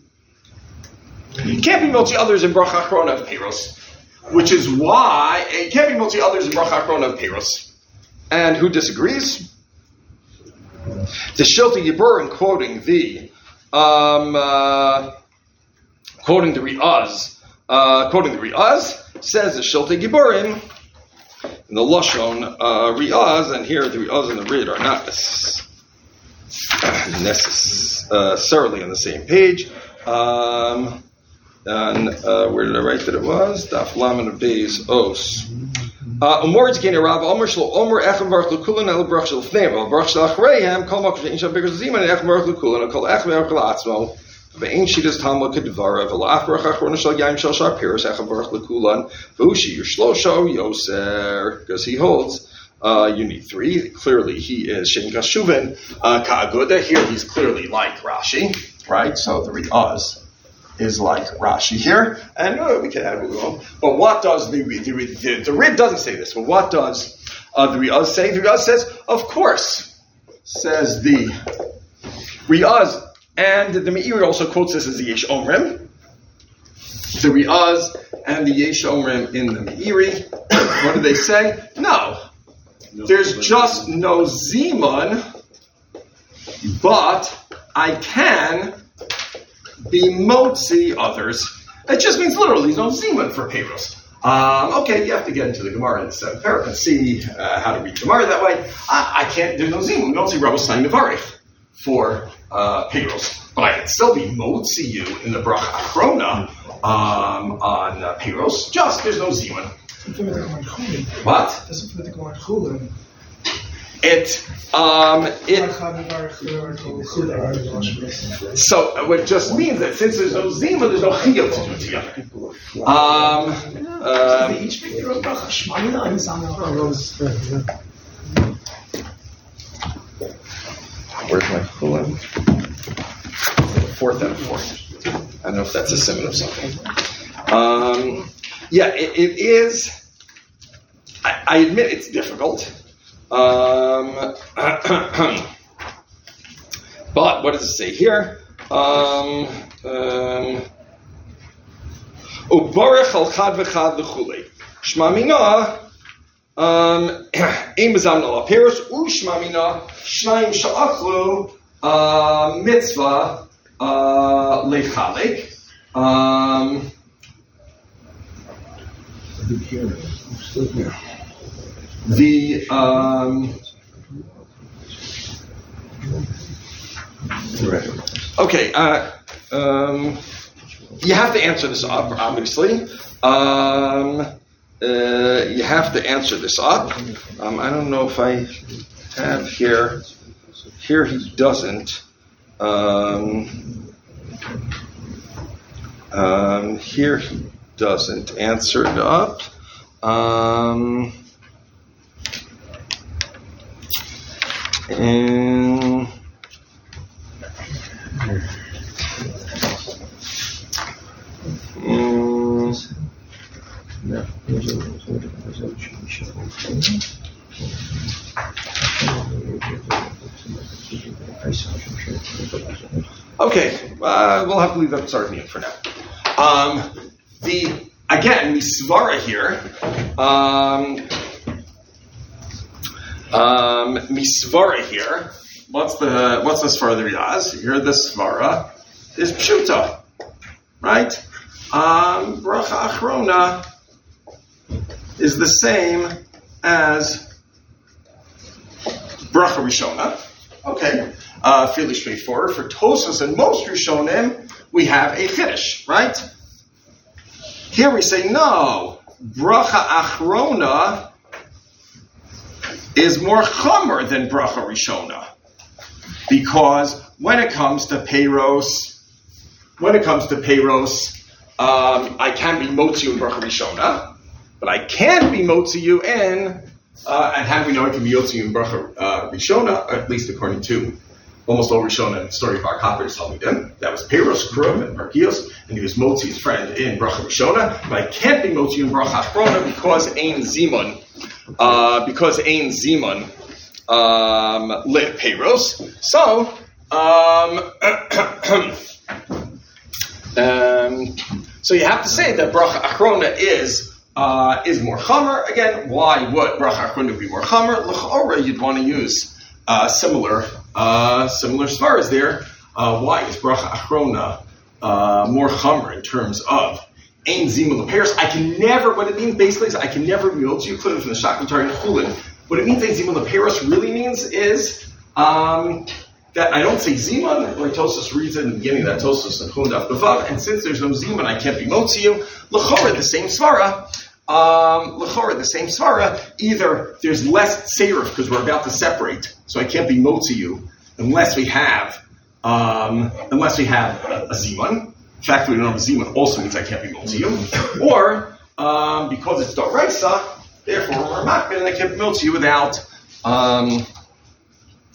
You can't be motzi others in bracha achrona of Peiros, which is why it can't be motzi others in bracha achrona of Peiros. And who disagrees? The Shiltei Yiburim, quoting the um, uh, quoting the Ri'az, uh, quoting the Ri'az, says the Shiltei Yiburim in the Lashon uh, Ri'az, and here the Ri'az and the Rid are not necessarily on the same page. Um, and uh, where did I write that it was? Daf Lamed of Beis Os. Umor Tzkini Rav Omer Shlo Omer Echem Baruch L'Kulan El Baruch Shel Fneim El Baruch Shel Achreihem Kol Makom She'in Sham Birkas Zimun Echem Baruch L'Kulan Kol Echem Baruch L'Atzmo Ve'ein Shitas Talmud Kedvara V'La'af Baruch Achrona Shel Yaim Shel Shar Piros Echem Baruch L'Kulan V'Ushi Yishlosho Yoser, because he holds uh, you need three. Clearly he is Shein Kashuvin uh, Ka'aguda. Here he's clearly like Rashi, right? So the Ri'az is like Rashi here, and uh, we can add what we want. But what does the the, the, the Rid doesn't say this, but what does uh, the Riaz say? The Riaz says, of course, says the Riaz, and the Meiri also quotes this as the Yesh Omrim. The Riaz and the Yesh Omrim in the Meiri, what do they say? No, there's just no Zimun, but I can be motzi others. It just means literally there's no zimun for payros. Um, okay, you have to get into the Gemara and the Parak and see uh, how to read Gemara that way. I, I can't. There's no zimun. We don't see Rabbi signing the varich for uh, payros, but I can still be motzi you in the bracha achrona um, on uh, payros. Just there's no zimun. What? It, um, it, so what it just means that since there's no zima, there's no chiyuv to do it together. Um, um, where's my chulin? Fourth and a fourth. I don't know if that's a symbol of something. Um, yeah, it, it is, I, I admit it's difficult. Um, but what does it say here? Um, um, Ubarech al chad v'chad l'chulei. Shma mina, um, ein bezam no aperos, u shma mina, shnayim sha'achlu, uh, mitzvah, uh, lechalek. Um, The um, okay, uh, um, you have to answer this up, obviously. Um, uh, you have to answer this up. Um, I don't know if I have here. Here he doesn't. Um, um, here he doesn't answer it up. Um, And um, okay, uh, we'll have to leave that Sardinia for now. Um, the again, the svara here. Um, Um, misvara here. What's the what's the svara the Riaz? Here the svara is pshuta, right? Um, bracha achrona is the same as bracha rishona. Okay, uh, fairly straightforward. For Tosfos and most Rishonim, we have a chiddush, right? Here we say no, bracha achrona is more chomer than bracha rishona, because when it comes to peiros, when it comes to peiros, um, I can be motzi you in bracha rishona, but I can't be motzi you in. Uh, and how do we know I can be motzi you in bracha uh, rishona? Or at least according to almost all Rishona in the story of Bar Kappa is telling them that was peiros kruv and Barkios, and he was motzi his friend in bracha rishona, but I can't be motzi you in bracha achrona because ein zimun. Uh, because ein zimun um, lit peiros, so um, um, so you have to say that bracha achrona is uh, is more chamer. Again, why would bracha achrona be more chamer? L'chora, you'd want to use uh, similar uh, similar svaras there. Uh, why is bracha achrona uh, more chamer in terms of Ein zimun leperos? I can never, what it means basically is I can never be able to include it from the Shaklatari and Chulin. What it means ein zimun leperos really means is um, that I don't say zimun, like Tosfos reads it in the beginning, that Tosfos and Chulin daf bevav, and since there's no zimun, I can't be motzi you. L'chora, the same svara. Um, L'chora, the same svara. Either there's less seiruf because we're about to separate, so I can't be motzi you unless we have um, unless we have a, a zimun. The fact that we don't have a zimun also means I can't be motzi you. Or, um, because it's d'oraisa, therefore we're makbid and I can't be motzi you without, um...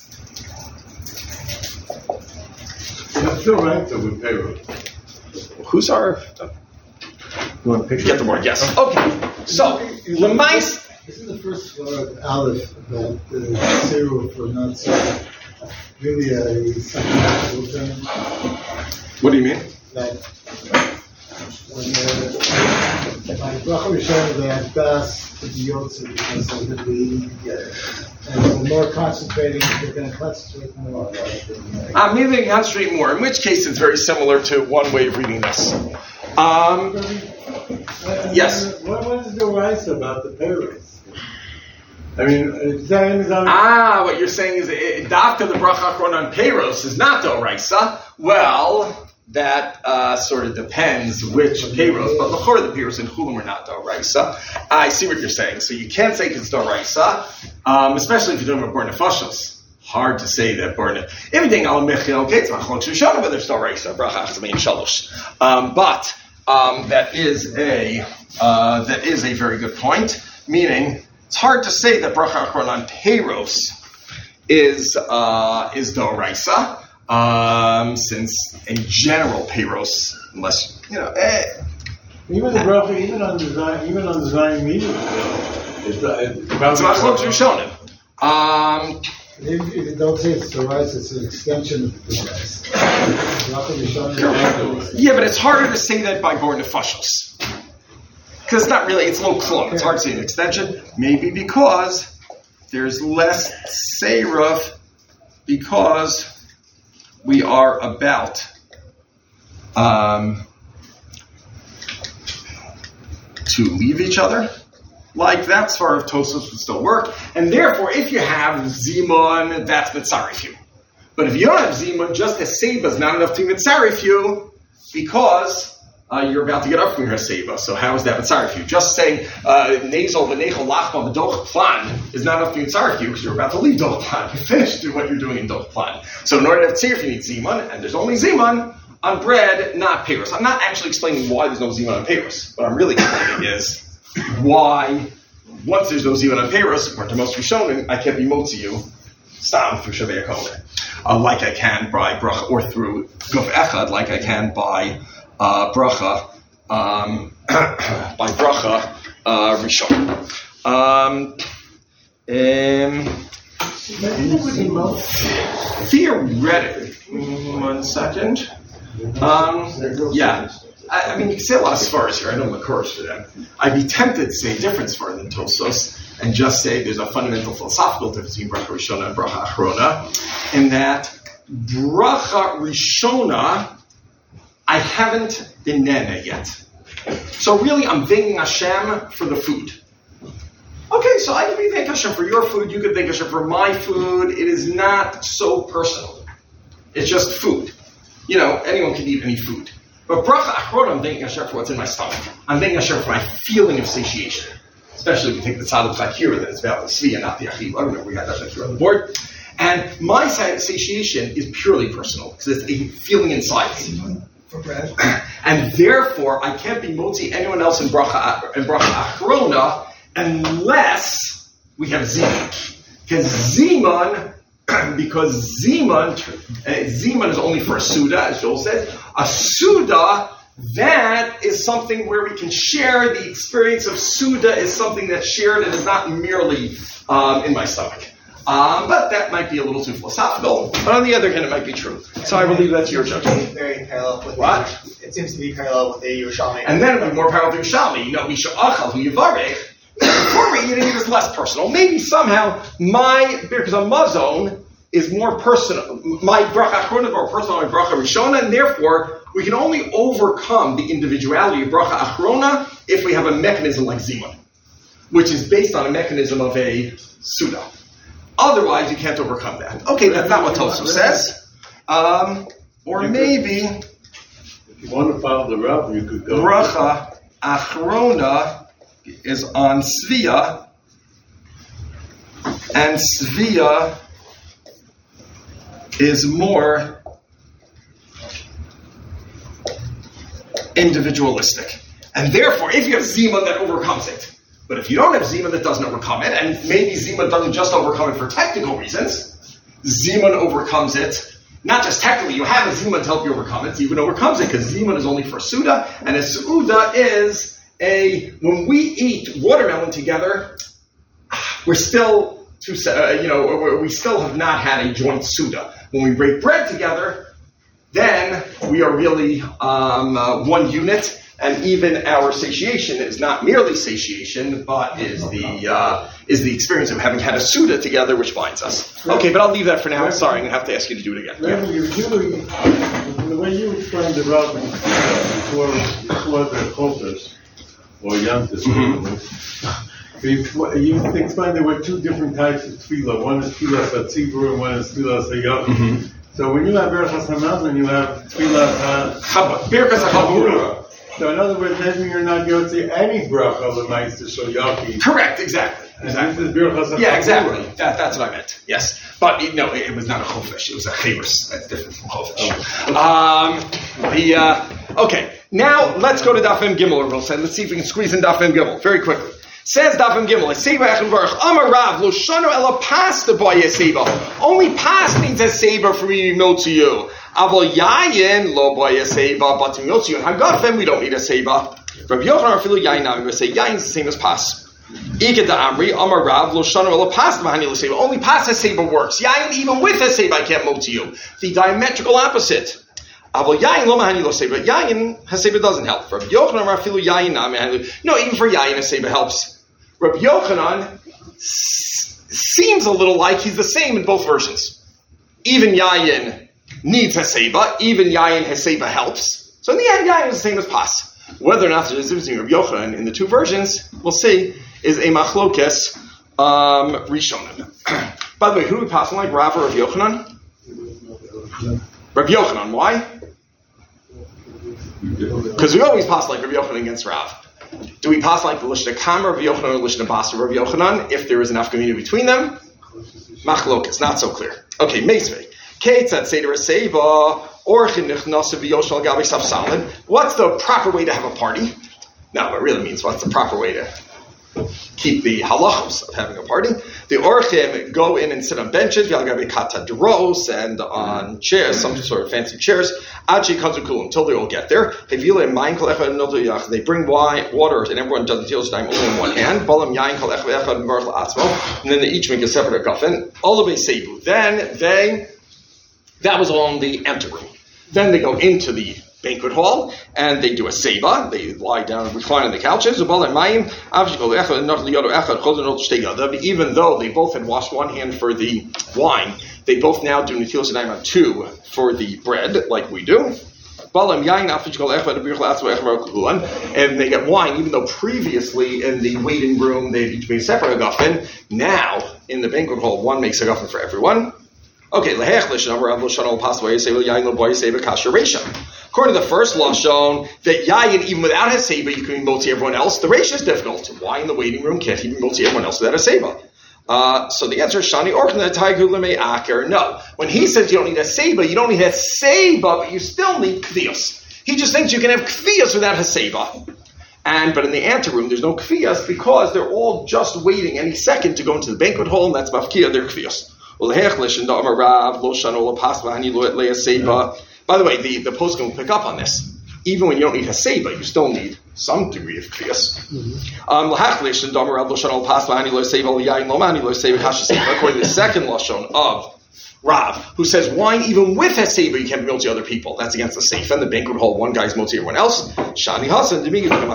That's still right, though, with payroll. who's our? You want a picture? Get the word. Yes. Okay. So lemais. This is the first word, Aleph, about the Seruf or not Seruf. Really a psychological term. What do you mean? Like, when uh, my bracha Rishon, they had das to be yotze because they could be eating together. And the more concentrating, they're going to concentrate more. I'm maybe they concentrate more, in which case it's very similar to one way of reading this. Um, yes? What, what is the rice about the parents? I mean, Zion is on. Ah, what you're saying is uh, Doctor the bracha achron on Peiros is not the Oraisa. Well, that uh, sort of depends which Peiros, but before the Peiros and Chulim are not the Oraisa. I see what you're saying. So you can't say it's the Oraisa, um, especially if you're doing a Born Nefashos. Hard to say that Born everything al Mechil okay, it's Machlok Shoshana, whether it's the Oraisa, bracha Chazmein Shalosh. Um, but um, that is a uh, that is a very good point. Meaning. It's hard to say that bracha achron on Peiros is uh, is doraisa, um, since in general Peiros, unless you know, eh. even the bracha, even on the Zion, even on the Zion meeting, it's it's machlok rishonim. Um, if, if you don't say it's doraisa, it's an extension of the doraisa. Yeah, but it's harder to say that by Born Nefashos. Because it's not really, it's no clone. It's hard to say an extension. Maybe because there's less seiruf because we are about um, to leave each other. Like that sort of Tosfos would still work. And therefore, if you have Zimun, that's Mitzarif you. But if you don't have Zimun, just a Seba is not enough to Mitzarif you because Uh, you're about to get up from your Haseba, so how is that Mitzarif you? Just saying uh, nasal v'nechel lachma v'doch plan is not enough to Mitzarif you because you're about to leave doch plan. You finished what you're doing in doch plan. So in order to have tzirif, you need Ziman, and there's only Ziman on bread, not Peiros. I'm not actually explaining why there's no Ziman on Peiros. What I'm really explaining is why, once there's no Ziman on Peiros, according to most Rishonim, I can't be motzi you, Stam through Shavei HaKohen, uh, like I can by bracha, or through Guf Echad, like I can by Uh, bracha, um, by bracha, uh, Rishon. Um, um, theoretically, one second. Um, yeah. I, I mean, you can say a lot of svars here. I don't know the course for them. I'd be tempted to say a different svar than Tosfos and just say there's a fundamental philosophical difference between bracha Rishona and bracha Achrona, in that bracha Rishona I haven't been nene yet. So really, I'm thanking Hashem for the food. Okay, so I can be thanking Hashem for your food. You can thank Hashem for my food. It is not so personal. It's just food. You know, anyone can eat any food. But bracha achrona, I'm thanking Hashem for what's in my stomach. I'm thanking Hashem for my feeling of satiation. Especially if you take the tzad of chakira, that it's about the tzvi and not the achiv. I remember we had that chakira on the board. And my satiation is purely personal because it's a feeling inside me. And therefore, I can't be motzi anyone else in bracha in bracha achrona unless we have zimun. Because zimun, because zimun, uh, zimun is only for a suda, as Joel said. A suda, that is something where we can share. The experience of suda is something that's shared and is not merely um, in my stomach. Um, but that might be a little too philosophical. But on the other hand, it might be true. So I believe that's your judgment. Very parallel with what? The, it seems to be parallel with the Yerushalmi. And then it would be more parallel to Yerushalmi. You know, Misha Achal who Yivarech. Before we're eating, it is less personal. Maybe somehow my Birkas Hamazon is more personal. My bracha achrona is more personal than my bracha rishona, and therefore we can only overcome the individuality of bracha achrona if we have a mechanism like zimun, which is based on a mechanism of a suda. Otherwise, you can't overcome that. Okay, that's not what Tosfos says. Um, or maybe, if you want to follow the Rav, you could go. Bracha achrona is on Svia, and Svia is more individualistic. And therefore, if you have Zimun that overcomes it, but if you don't have Zimun that doesn't overcome it, and maybe Zimun doesn't just overcome it for technical reasons, Zimun overcomes it not just technically, you have a zimun to help you overcome it, zimun overcomes it, because zimun is only for suda, and a suda is a, when we eat watermelon together, we're still, two, uh, you know, we still have not had a joint suda. When we break bread together, then we are really um, uh, one unit, and even our satiation is not merely satiation, but is the uh, is the experience of having had a suda together, which binds us. Okay, but I'll leave that for now. Sorry, I'm going to have to ask you to do it again. Yeah. Usually, the way you explained the Rav before, before the Chodesh, or Yantis, mm-hmm. you, you explained there were two different types of tefillah. One is tefillah satzibur and one is tefillah sayyach. Mm-hmm. So when you have Berachas HaMazon, you have tefillah ha- Berachas HaChabura. So in other words, maybe you're not going to see any bracha l'maisa shel yaki. Correct, exactly. Exactly. This is Berachas yeah, exactly. That, that's what I meant. Yes, but you know, it, it was not a chofesh; it was a chayvus. That's different from chofesh. Um, the uh, okay. Now let's go to Daf Mem Gimel. We'll say, let's see if we can squeeze in Daf Mem Gimel very quickly. Says Daf Mem Gimel, Seba Echem Baruch Amar Rav Lo Shano Ela Pasta Boy Seba. Only pasta needs a Seba for me to mill to you. Aval Yayin Lo Boy Seba, but to mill to you. Hagafem we don't need a Seba. Rabbi Yochanan Afilu Yayin Now we say Yayin is the same as pas. Iket Amri Amar Rav Lo Shano Ela Pasta Mahani Lo Seba. Only pasta Seba works. Yayin even with a Seba I can't mill to you. The diametrical opposite. Aval Yayin Lo Mahani Lo Seba. Yayin Haseba doesn't help. Rabbi Yochanan Afilu Yayin Now no, even for Yayin Haseba helps. Rabbi Yochanan s- seems a little like he's the same in both versions. Even Yayin needs Haseba, even Yayin Haseba helps. So in the end, Yayin is the same as Pas. Whether or not there's a difference between Rabbi Yochanan in the two versions, we'll see, is a machlokes um, rishonim. By the way, who do we pass on like, Rav or Rabbi Yochanan? Rabbi Yochanan, why? Because we always pass like Rabbi Yochanan against Rav. Do we pass like the Lishna Kama of Yochanan or Lishna Basa of Yochanan if there is enough community between them? Machlok, it's not so clear. Okay, Meisvei. Ketzat Seder Seba, Orchin Nichnasa V'Yoshal Gabi Sapsalin. What's the proper way to have a party? Now, it really means what's the proper way to keep the halachos of having a party. The orchim go in and sit on benches, katadros, and on chairs, some sort of fancy chairs, until they all get there. They bring wine, water, and everyone does the teal time only in one hand. And then they each make a separate coffin. All of sebu. Then they, that was all in the anteroom. Then they go into the banquet hall, and they do a seba. They lie down and recline on the couches. Even though they both had washed one hand for the wine, they both now do netilas yadayim on two for the bread, like we do. And they get wine, even though previously in the waiting room they had each made a separate guffin. Now, in the banquet hall, one makes a guffin for everyone. Okay, according to the first lashon, that yayin, even without a seba, you can be multi everyone else. The ratio is difficult. Why in the waiting room can't he be multi everyone else without a seba? Uh, so the answer is shani orkna taigu lemei aker. No, when he says you don't need a seba, you don't need a seba, but you still need kvios. He just thinks you can have kvios without a seba. And but in the anteroom, there's no kvios because they're all just waiting any second to go into the banquet hall, and that's mafkia their kvios. By the way, the, the poskim will pick up on this. Even when you don't need haseba, you still need some degree of kriyas. According to the second lashon of Rav, who says wine even with haseba you can't be multi other people. That's against the safe and the banquet hall. One guy's multi everyone else. Shani Hasan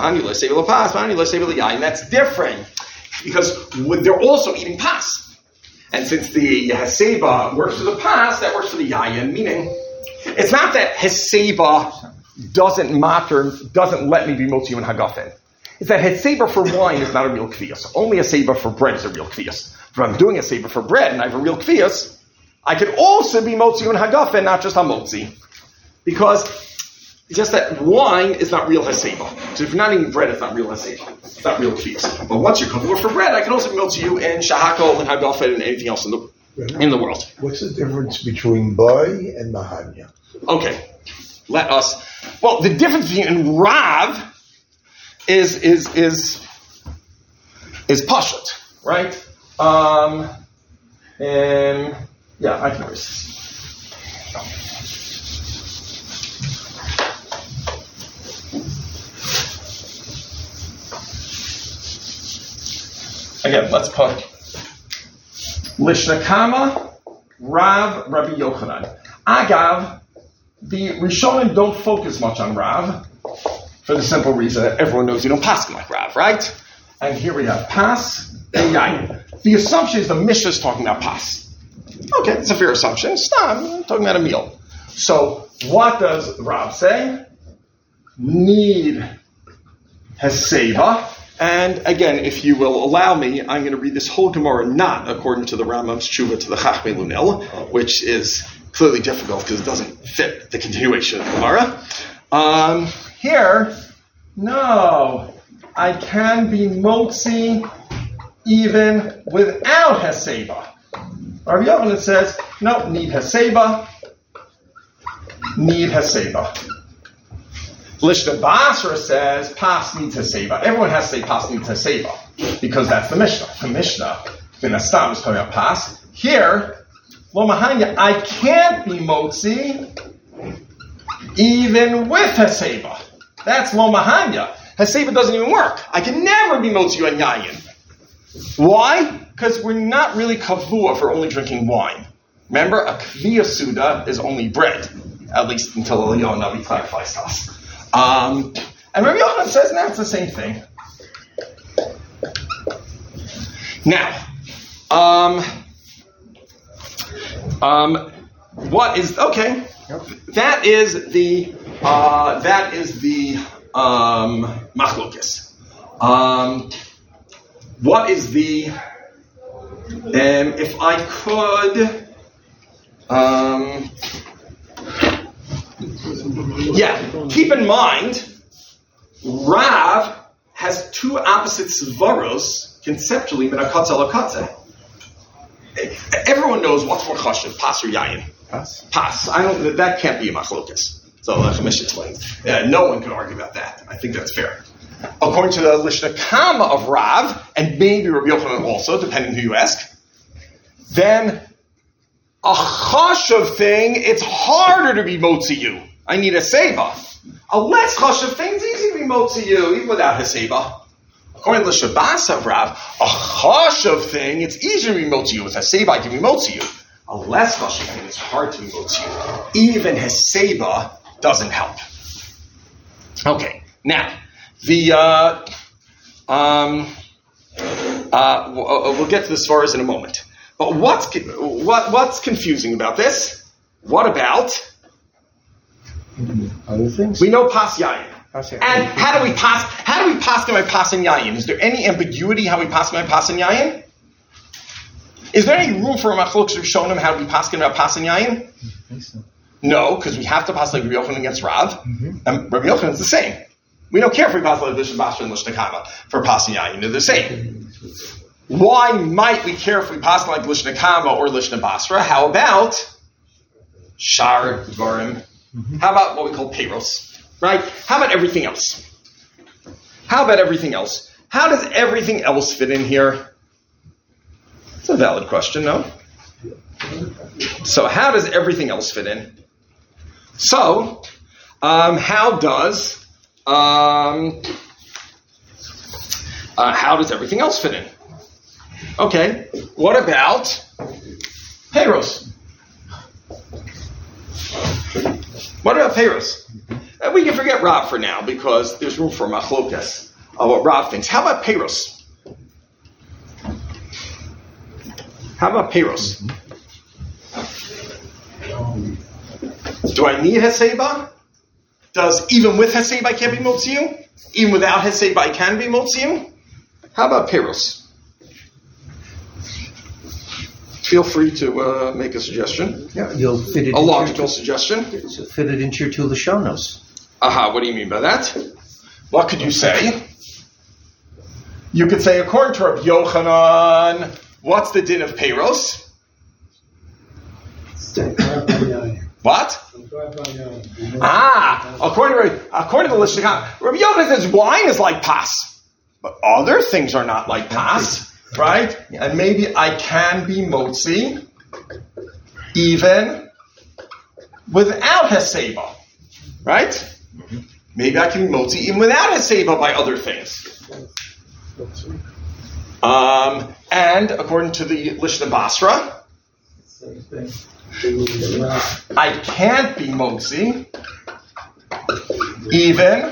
That's different because they're also eating pas. And since the Haseba works for the pas, that works for the Yayin, meaning it's not that Haseba doesn't matter, doesn't let me be Motzi and Hagafin. It's that Haseba for wine is not a real Kviyas. Only Haseba for bread is a real Kviyas. If I'm doing a Haseba for bread and I have a real Kviyas, I could also be Motzi and Hagafin, not just a Motzi. Because it's just that wine is not real Haseba. So if you're not eating bread, it's not real Haseba. It's not real Kviyas. But once you're coming over for bread, I can also be Motzi you in Shahakol and Hagafin and anything else in the in the world. What's the difference between boy and mahanya? Okay, let us. Well, the difference between Rav is is is is pashut, right? Um, and yeah, I can always. Again, let's put Lishna Kama, Rav, Rabbi Yochanan. Agav, the Rishonim don't focus much on Rav for the simple reason that everyone knows you don't pass like Rav, right? And here we have Pas and Yain. The assumption is the Mishnah is talking about Pas. Okay, it's a fair assumption. It's not, I'm talking about a meal. So, what does Rav say? Need Heseva. And again, if you will allow me, I'm going to read this whole Gemara not according to the Rambam's Tshuva to the Chachmei Lunel, which is clearly difficult because it doesn't fit the continuation of the Gemara. Um, here, no, I can be motzi even without Heseba. Rabbi Yochanan says, no, need Heseba, need Heseba. Lishna Basra says, Pas needs Heseba. Everyone has to say Pas needs Heseba, because that's the Mishnah. The Mishnah, Ben Astam, is talking about Pas. Here, Lo Mahanya, I can't be Motzi even with Heseba. That's Lo Mahanya. Heseba doesn't even work. I can never be Motzi on Yayin. Why? Because we're not really Kavua for only drinking wine. Remember, a Kviya Suda is only bread, at least until Eliyahu Navi clarifies to us. Um, and Rabbi Yochanan says, now it's the same thing. Now, um, um, what is, okay, that is the, uh, that is the, um, machlokes. Um, what is the, um, if I could, um, yeah, keep in mind, Rav has two opposite svaros conceptually, minakatze lakatze. Everyone knows what's more chashuv, pas or yayin. Pas. Pas. I don't. That can't be a machlokas. So Chemish explains. Uh, no one can argue about that. I think that's fair. According to the Lishna Kama of Rav, and maybe Rabbi Yochanan also, depending who you ask, then a chashuv thing, it's harder to be motzi you. I need a seva. A less chashuv thing is easy to be motzi you, even without a seva. According to the Shabbos of Rav, a chashuv thing, it's easier to be motzi you. With a seva, I can be motzi you. A less chashuv thing, it's hard to be motzi you. Even heseba doesn't help. Okay, now, the, uh, um, uh, we'll get to the svaras in a moment. But what's, what, what's confusing about this? What about other things? We know pas yayin. And how do we pass, how do we pass my pas and yayin? Is there any ambiguity how we pass my pas and yayin? Is there any room for a machlokes or shonim how do we pass about pas and yayin? So. No, because we have to pass like Rabbi Yochanan against Rav. Mm-hmm. And Rabbi Yochanan is the same. We don't care if we pass like Lishna Basra and Lishna Kama for pas and yayin. They're the same. Why might we care if we pass like Lishna Kama or Lishna Basra? How about Shar Dvarim? Mm-hmm. How about what we call payros? Right? How about everything else? How about everything else? How does everything else fit in here? It's a valid question, no? So how does everything else fit in? So, um, how does um, uh, how does everything else fit in? Okay, what about payros? What about payros? And we can forget Rav for now because there's room for machlokas of what Rav thinks. How about payros? How about payros? Do I need heseba? Does even with heseba I can't be motziu? Even without heseba I can be motziu? How about payros? Feel free to uh, make a suggestion. Yeah, you'll fit it. A logical suggestion. Fit it into your two lashonos. Aha, what do you mean by that? What could you say? You could say, according to Rabbi Yochanan, what's the din of payros? What? Ah, according to according to the Lishna Kama, Rabbi Yochanan says wine is like pas, but other things are not like pas, right? And maybe I can be motzi even without Heseba, right? Maybe I can be motzi even without Heseba by other things. Um, and according to the Lishna Basra, I can't be motzi even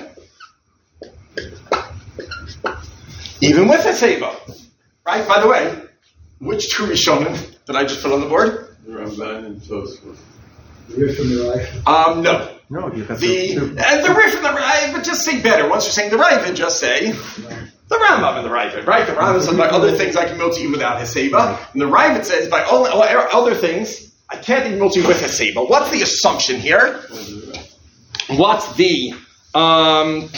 even with Heseba. Right? By the way, which two Rishonim did I just put on the board? The Ramban and Tosfos. The Rif and the Raif. Um, no. No, you have The to. and the Rif and the I would just say better. Once you're saying the Ravid, just say the Rambam and the Ravid, right? The Rambam says by other things I can moti without Heseba, and the Ravid says by all other things I can't even moti with Heseba. What's the assumption here? What's the um?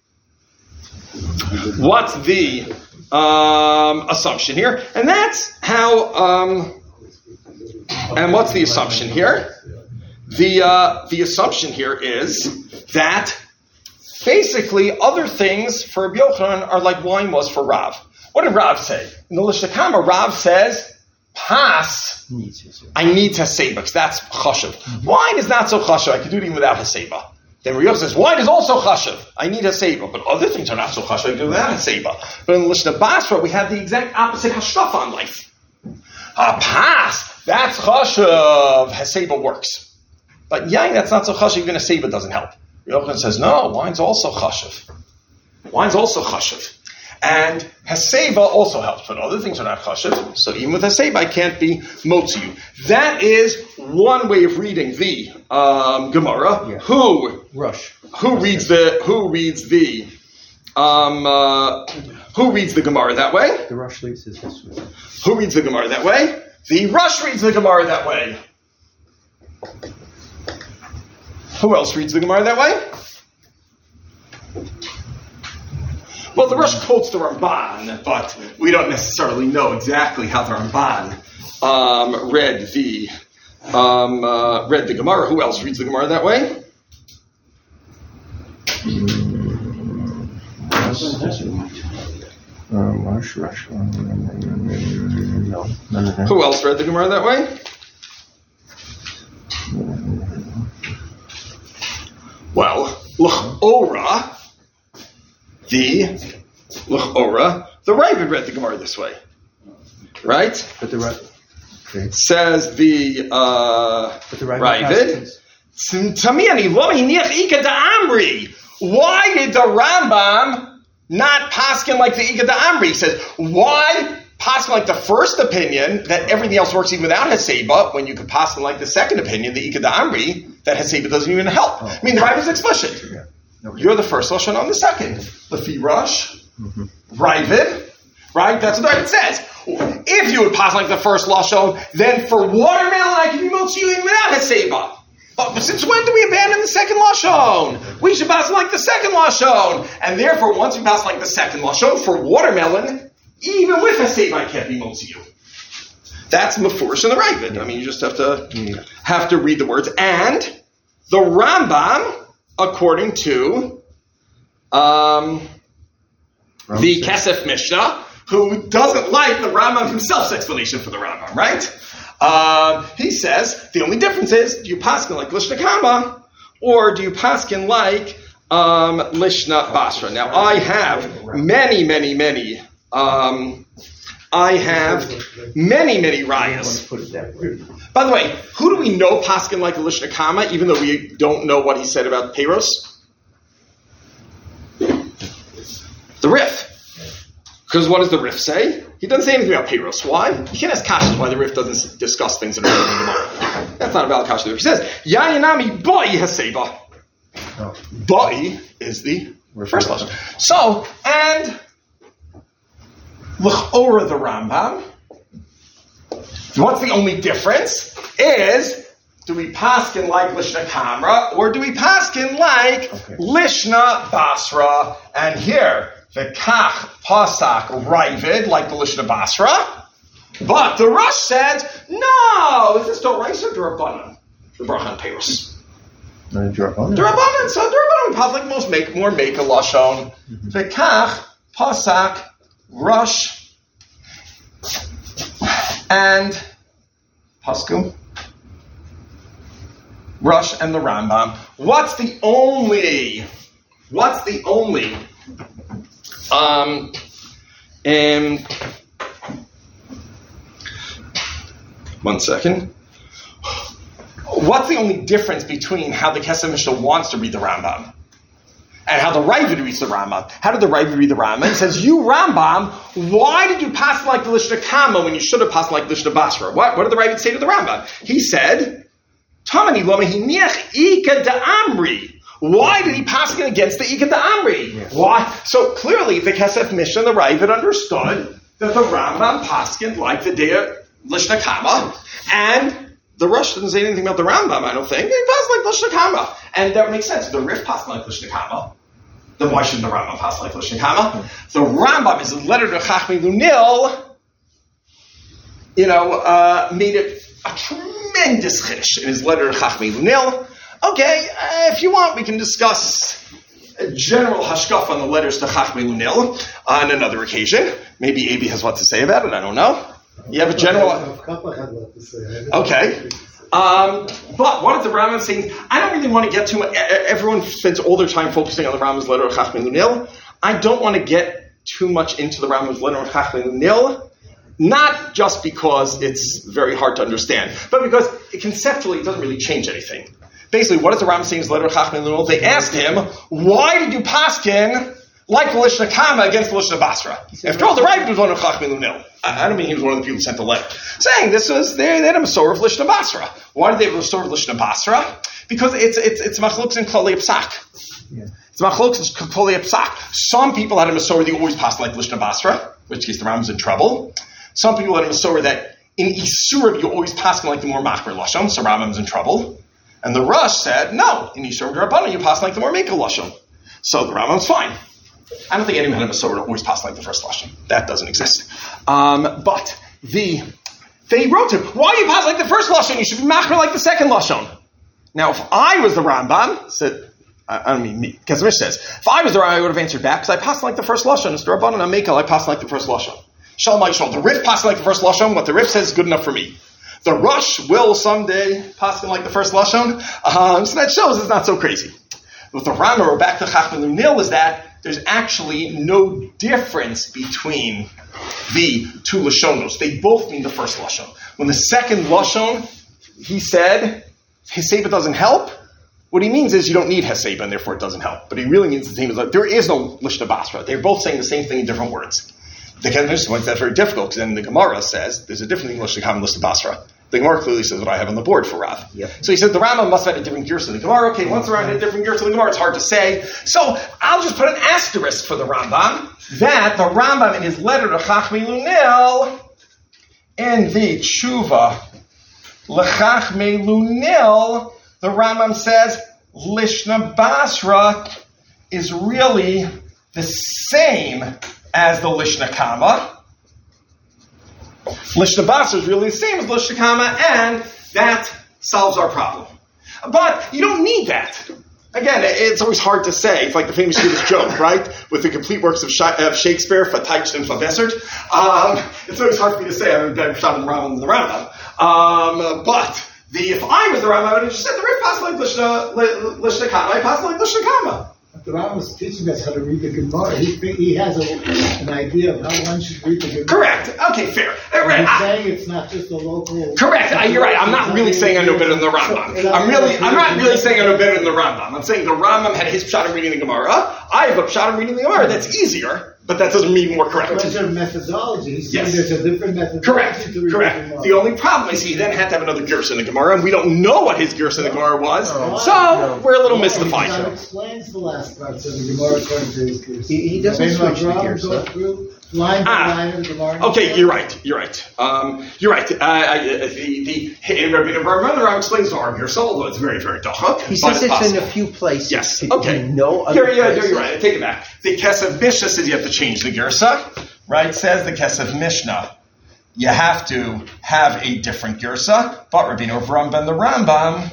What's the um, assumption here? And that's how. Um, and what's the assumption here? The uh, the assumption here is that basically other things for Rabbi Yochanan are like wine was for Rav. What did Rav say? In the Lishna Kama, Rav says, "Pas, I need Haseba because that's chashuv. Mm-hmm. Wine is not so chashuv. I can do it even without Haseba." Then Rabbi Yochanan says, "Wine is also chashuv. I need Haseba, but other things are not so chashuv. I can do it without Haseba." But in the Lishna Basra, we have the exact opposite hashkafa on life. A pas, that's chashuv. Haseba works. But yain, that's not so chashuv, even a seiba doesn't help. Yochanan says, no, wine's also chashuv. Wine's also chashuv. And haseba also helps, but other things are not chashuv. So even with haseba, I can't be motziu. That is one way of reading the um, Gemara. Yeah. Who Rush. Who reads the Who reads the um, uh, Who reads the Gemara that way? The Rush leaves his history. Who reads the Gemara that way? The Rush reads the Gemara that way. Who else reads the Gemara that way? Well, the Rush quotes the Ramban, but we don't necessarily know exactly how the Ramban um, read the um, uh, read the Gemara. Who else reads the Gemara that way? Rush, Rush. No, none of that. Who else read the Gemara that way? Well, l'chora, the l'chora, the Ravid read the Gemara this way, right? But the right. Okay. Says the uh, But the right. Ravid. Tamiani lo hiniach ika da'amri. Why did the Rambam not paskin like the ika da'amri? He says, why paskin like the first opinion that everything else works even without Haseba, when you could paskin like the second opinion, the ika da'amri, that Haseba doesn't even help. Oh. I mean, the Ravid is explicit. Yeah. Okay. You're the first Lashon on the second. Lefi Rush, Mm-hmm. Ravid, right? That's what the Ravid says. If you would pass like the first Lashon, then for watermelon I can be motzi even without Haseba. But since when do we abandon the second Lashon? We should pass like the second Lashon. And therefore, once we pass like the second Lashon, for watermelon, even with Haseba I can't be motzi. That's Mefurish in the Ravid. I mean, you just have to Yeah. have to read the words. And the Rambam, according to um, the Kesef Mishnah, who doesn't like the Rambam himself's explanation for the Rambam, right? Uh, he says the only difference is, do you paskin like Lishna Kama, or do you paskin like um, Lishna Basra? Now, I have many, many, many. Um, I have many, many rayas. Put it that way. By the way, who do we know paskin like Lishna Kama, even though we don't know what he said about Peiros? The Rif. Because what does the Rif say? He doesn't say anything about Peiros. Why? You can't ask Kashas why the Rif doesn't discuss things in the Gemara. That's not about Kashas. He says, Yayanami Boi Haseba. Oh. Boi is the first lashon. So, and L'chora the Rambam. What's the only difference? Is, do we paskin like Lishna Kamra, or do we paskin like Okay. Lishna Basra? And here, the Kach Pasak Ravid, like the Lishna Basra. But the Rush said, no, is this Doraisa or Durabanan? The Bracha and Peiros. No, Durabanan. Durabanan, so Durabanan, public most make, more make a Lashon. The Kach Pasak Rush and Pasku. Rush and the Rambam. What's the only, what's the only, um, um, one second. What's the only difference between how the Kesef Mishnah wants to read the Rambam and how the Ravid reads the Rambam? How did the Ravid read the Rambam? It says, you Rambam, why did you pass like the Lishna Kama when you should have passed like the Lishna Basra? What, what did the Ravid say to the Rambam? He said, Tamani Loma Hiniach Ika da Amri. Why did he pass it against the Ika da Amri? Yes. Why? So clearly the Kesef Mishnah, the Ravid understood that the Rambam paskin like the Dea Lishna Kama, and the Rush didn't say anything about the Rambam, I don't think. He passed like Lishna Kama. And that makes sense. The Rif passed like Lishna Kama. Then why shouldn't the Rambam pass like Lishna Kama? The Rambam is a letter to Chachmei Lunil, you know, uh, made it a tremendous chiddush in his letter to Chachmei Lunil. Okay, uh, if you want, we can discuss a general hashkaf on the letters to Chachmei Lunil on another occasion. Maybe Abi has what to say about it, I don't know. You have a general... Okay. Um, but what did the Rambam say? I don't really want to get too much... Everyone spends all their time focusing on the Rambam's letter of Chachmei Lunil. I don't want to get too much into the Rambam's letter of Chachmei Lunil, not just because it's very hard to understand, but because it, conceptually it doesn't really change anything. Basically, what is the Rambam saying in his letter of Chachmei Lunil? They asked him, why did you paskin like the Lishna Kama against the Lishna Basra? After all, the Ravid was one of Chachmei Lunil. I don't mean he was one of the people who sent the letter. Saying this was, they, they had a Masorah of Lishna Basra. Why did they have a Masorah of Lishna Basra? Because it's it's it's Machlokes and Klolei Psak. Yeah. It's Machlokes and Klolei Psak. Some people had a Masorah that always passed like Lishna Basra, in which case the Rambam's in trouble. Some people had a Masorah that in Isurim you always pass like the more Machmer Lashon, so Rambam's in trouble. And the Rush said, no, in Isurim D'Rabbanan you pass like the more Mekel Lashon. So the Rambam's fine. I don't think anyone had a Masorah always passed like the first Lashon. That doesn't exist. Um, but the they wrote to him, why do you pass like the first Lashon? You should be Machmer like the second Lashon. Now, if I was the Rambam, said, I, I don't mean me, Kesef says, if I was the Rambam, I would have answered back, because I passed like the first Lashon. It's D'Rabbanan and Mekel, I passed like the first Lashon. Shalom Yisrael. The Rif passed like the first Lashon. What the Rif says is good enough for me. The Rush will someday pass like the first Lashon. Um, so that shows it's not so crazy. With the Rambam, or back to Chachmei Lunil, is that there's actually no difference between the two Lashonos. They both mean the first Lashon. When the second Lashon, he said, Heseba doesn't help, what he means is you don't need Heseba and therefore it doesn't help. But he really means the same as, like, there is no Lishna Basra. They're both saying the same thing in different words. The Kesef finds that very difficult, because then the Gemara says there's a difference between Lishna Kama and Lishna Basra. The Gemara clearly says what I have on the board for Rav. Yep. So he said the Rambam must have had a different gear to the Gemara. Okay, once the Rambam had a different gear to the Gemara, it's hard to say. So I'll just put an asterisk for the Rambam, that the Rambam in his letter to Chachmei Lunil, in the Tshuva L'Chachmei Lunil, the Rambam says Lishna Basra is really the same as the Lishna Kama. Lishna Basra is really the same as Lishna Kama, and that solves our problem. But you don't need that. Again, it's always hard to say. It's like the famous Yiddish joke, right? With the complete works of Shakespeare, Verteidigt and Verbessert. Um, it's always hard for me to say. I'm better shot in the Rambam than the Rambam. Um, but the, if I was the Rambam, I would have just said the Rif passed like Lishna, Lishna Kama. I passed like Lishna Kama. The Rambam was teaching us how to read the Gemara. He, he has a, an idea of how one should read the Gemara. Correct. Okay, fair. Right. He's saying it's not just a local. Correct. Uh, you're right. I'm not really saying I know better than the Rambam. I'm really, I'm not really saying I know better than the Rambam. I'm saying the Rambam had his pshat in reading the Gemara. I have a pshat in reading the Gemara. That's easier, but that doesn't mean more correct. But there's a methodology. He's yes. saying there's a different methodology. Correct. To read Correct. The, the only problem is he then had to have another gersa in the Gemara, and we don't know what his gersa in the Gemara was, oh, so no. we're a little mystified. He explains the last parts of the Gemara according to his gersa. He, he doesn't switch the gersa. Line by ah, line of the Gemara. Okay, you're right. You're right. Um, you're right. Uh, I, the the Rambam explains the Arm here, so although it's very very dark. He says it's possible. In a few places. Yes. Can okay. No other here, yeah, places? You're right. I take it back. The Kesef Mishnah says you have to change the Gersa, right? Says the Kesef Mishnah. You have to have a different Gersa, but Rabbeinu Avraham ben the Rambam,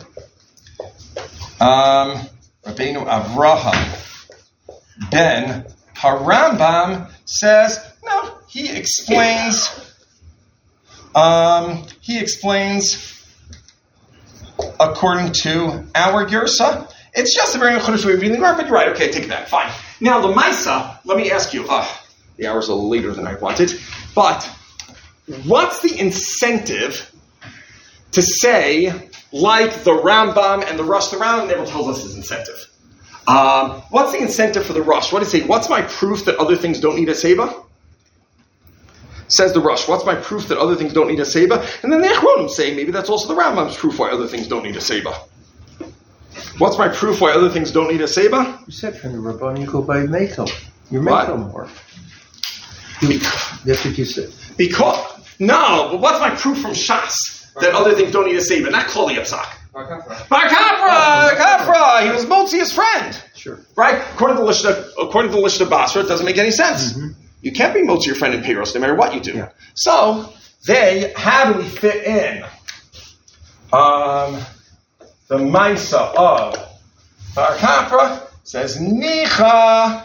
um, Rabbeinu Avraham ben Harambam says, no, he explains, um, he explains according to our Girsa. It's just a very chodesh way of reading the Gemara, but you're right. Okay, take that. Fine. Now, the Maisa, let me ask you. Uh, the hour's a little later than I wanted, but what's the incentive to say, like the Rambam and the Rosh? The Rambam never tells us his incentive. Um, what's the incentive for the Rosh? What does he say? What's my proof that other things don't need a Seba? Says the Rosh. What's my proof that other things don't need a Seba? And then the Achronim say maybe that's also the Rambam's proof why other things don't need a Seba. What's my proof why other things don't need a Seba? You said from the Rabban you go by Mekel. You What? Mekel more. You, that's what you said. Because, no, but what's my proof from Shas that other things don't need a Seba? Not Kol Yitzhak. Bar Kapra, Bar Kapra, he was Motzi's friend. Sure. Right? According to the Lishna, according to the Lishna Basra, it doesn't make any sense. Mm-hmm. You can't be Motzi your friend in Peiros no matter what you do. Yeah. So, they, how do we fit in um, the Maisa of Bar Kapra? Says, Nicha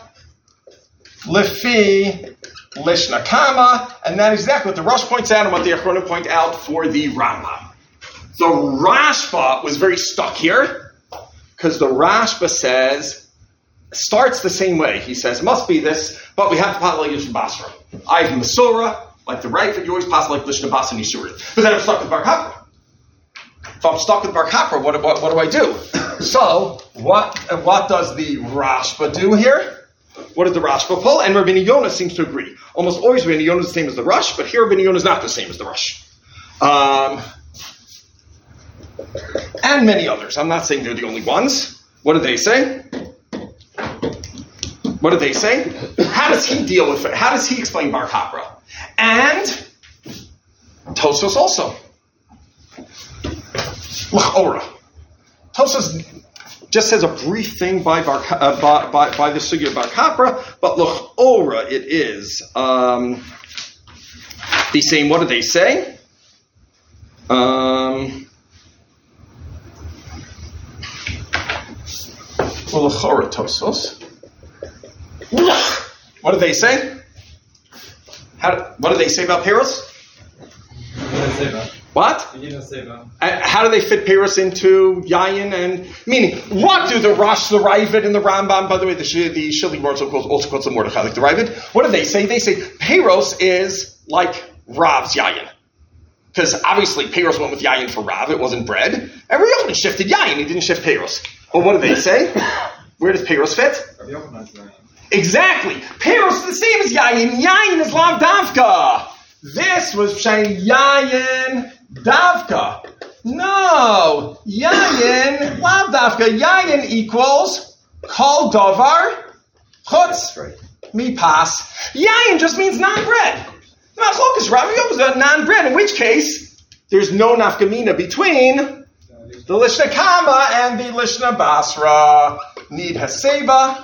Lefi Lishna Kama, and that is exactly what the Rosh points out and what the Achronim point out for the Rambam. The Rashba was very stuck here because the Rashba says, starts the same way. He says, must be this, but we have to pass like Lishna Basra. I have Masorah, like the right, but you always pass like Lishna Basra and Yishurim. But then I'm stuck with Bar Kapra. If I'm stuck with Bar Kapra, what, what, what do I do? So, what, what does the Rashba do here? What did the Rashba pull? And Rabbeinu Yonah seems to agree. Almost always Rabbeinu Yonah is the same as the Rosh, but here Rabbeinu Yonah is not the same as the Rosh. Um, and many others. I'm not saying they're the only ones. What do they say? What do they say? How does he deal with it? How does he explain Bar Kapra? And Tosfos also. L'chora. Tosfos just says a brief thing by Bar, uh, by, by, by the Sugya of Bar Kapra, but l'chora it is um, the same. What do they say? Um, well, l'chora Tosfos. What do they say? How do, what do they say about Peiros? What? Uh, how do they fit Peiros into Yayin? And meaning, what do the Rosh, the Ravid, and the Rambam? By the way, the the Shilling also calls also calls the Mordechai, like the Ravid. What do they say? They say Peiros is like Rav's Yayin, because obviously Peiros went with Yayin for Rav. It wasn't bread. And Yochanan shifted Yayin. He didn't shift Peiros. Well, what do they say? Where does Peiros fit? Exactly. Peiros is the same as Yayin. Yayin is Lav Davka. This was Pshayin Yayin Davka. No. Yayin, Lav Davka. Yayin equals Kol Davar Chutz. Right. Mi Pas. Yayin just means non-bread. The Machlokas Rav was a non-bread, in which case there's no nafkamina between the Lishna Kama and the Lishna Basra. Need Haseba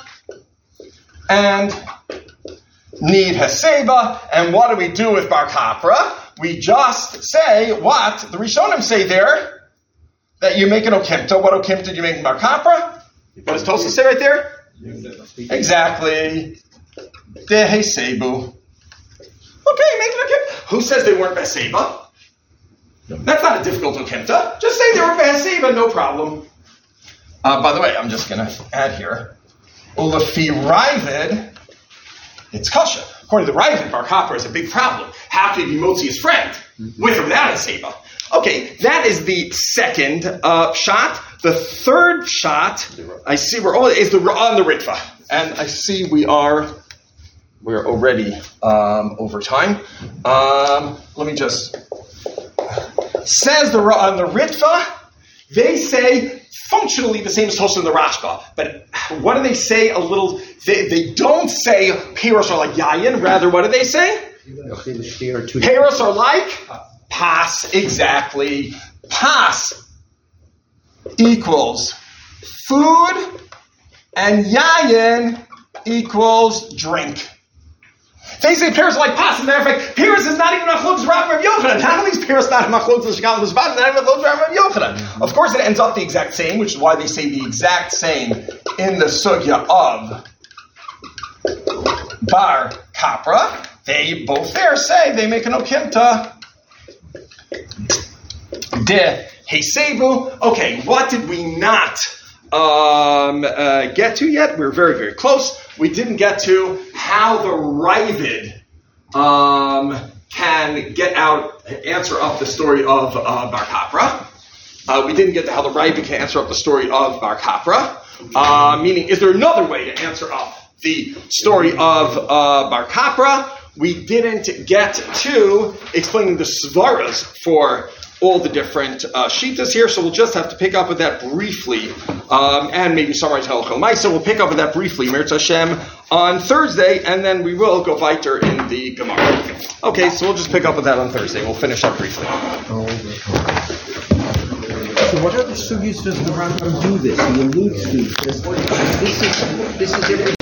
and need Haseba. And what do we do with Bar Kapra? We just say what the Rishonim say there, that you make an Okimta. What Okimta do you make in Bar Kapra? What does Tosfos say right there? Exactly. De Hesebu. Okay, make an Okimta. Who says they weren't Beheseba? That's not a difficult Okimta. Just say they were Beheseba, no problem. Uh, by the way, I'm just going to add here. Ulefi Ravid, it's kasha. According to the Ravid, Bar Kapra is a big problem. How can he be Motzi his friend with or without a Seba? Okay, that is the second uh, shot. The third shot, I see we're all is the on the Ritva, and I see we are we're already um, over time. Um, let me just says the on the Ritva. They say functionally the same as Tosfos and the Rashba, but what do they say a little? They, they don't say Peiros are like Yayin. Rather, what do they say? Peiros are like Pas. Exactly. Pas equals food, and Yayin equals drink. They say Peiros are like Pas. As a matter of fact, Peiros is not even Machlokes Rav Rav Yochanan. Not only is Peiros not Machlokes L'Shekam L'Zbat, not even Machlokes Rav Rav Yochanan. Of course, it ends up the exact same, which is why they say the exact same in the sugya of Bar Kapra. They both there say they make an Okimta de Hey Sebu. Okay, what did we not um, uh, get to yet? We're very, very close. We didn't get to how the Ravid um, can get out, answer up the story of uh, Bar Kapra. Uh, we didn't get to how the Ravid can answer up the story of Bar Kapra. Uh, meaning, is there another way to answer up the story of uh, Bar Kapra? We didn't get to explaining the svaras for all the different uh, shitas here, so we'll just have to pick up with that briefly, um, and maybe summarize Halachah L'Maisa. We'll pick up with that briefly, Mirz Hashem, on Thursday, and then we will go weiter in the Gemara. Okay, so we'll just pick up with that on Thursday. We'll finish up briefly. So what other sugis does the Rambam do this? He alludes to this. This is this is every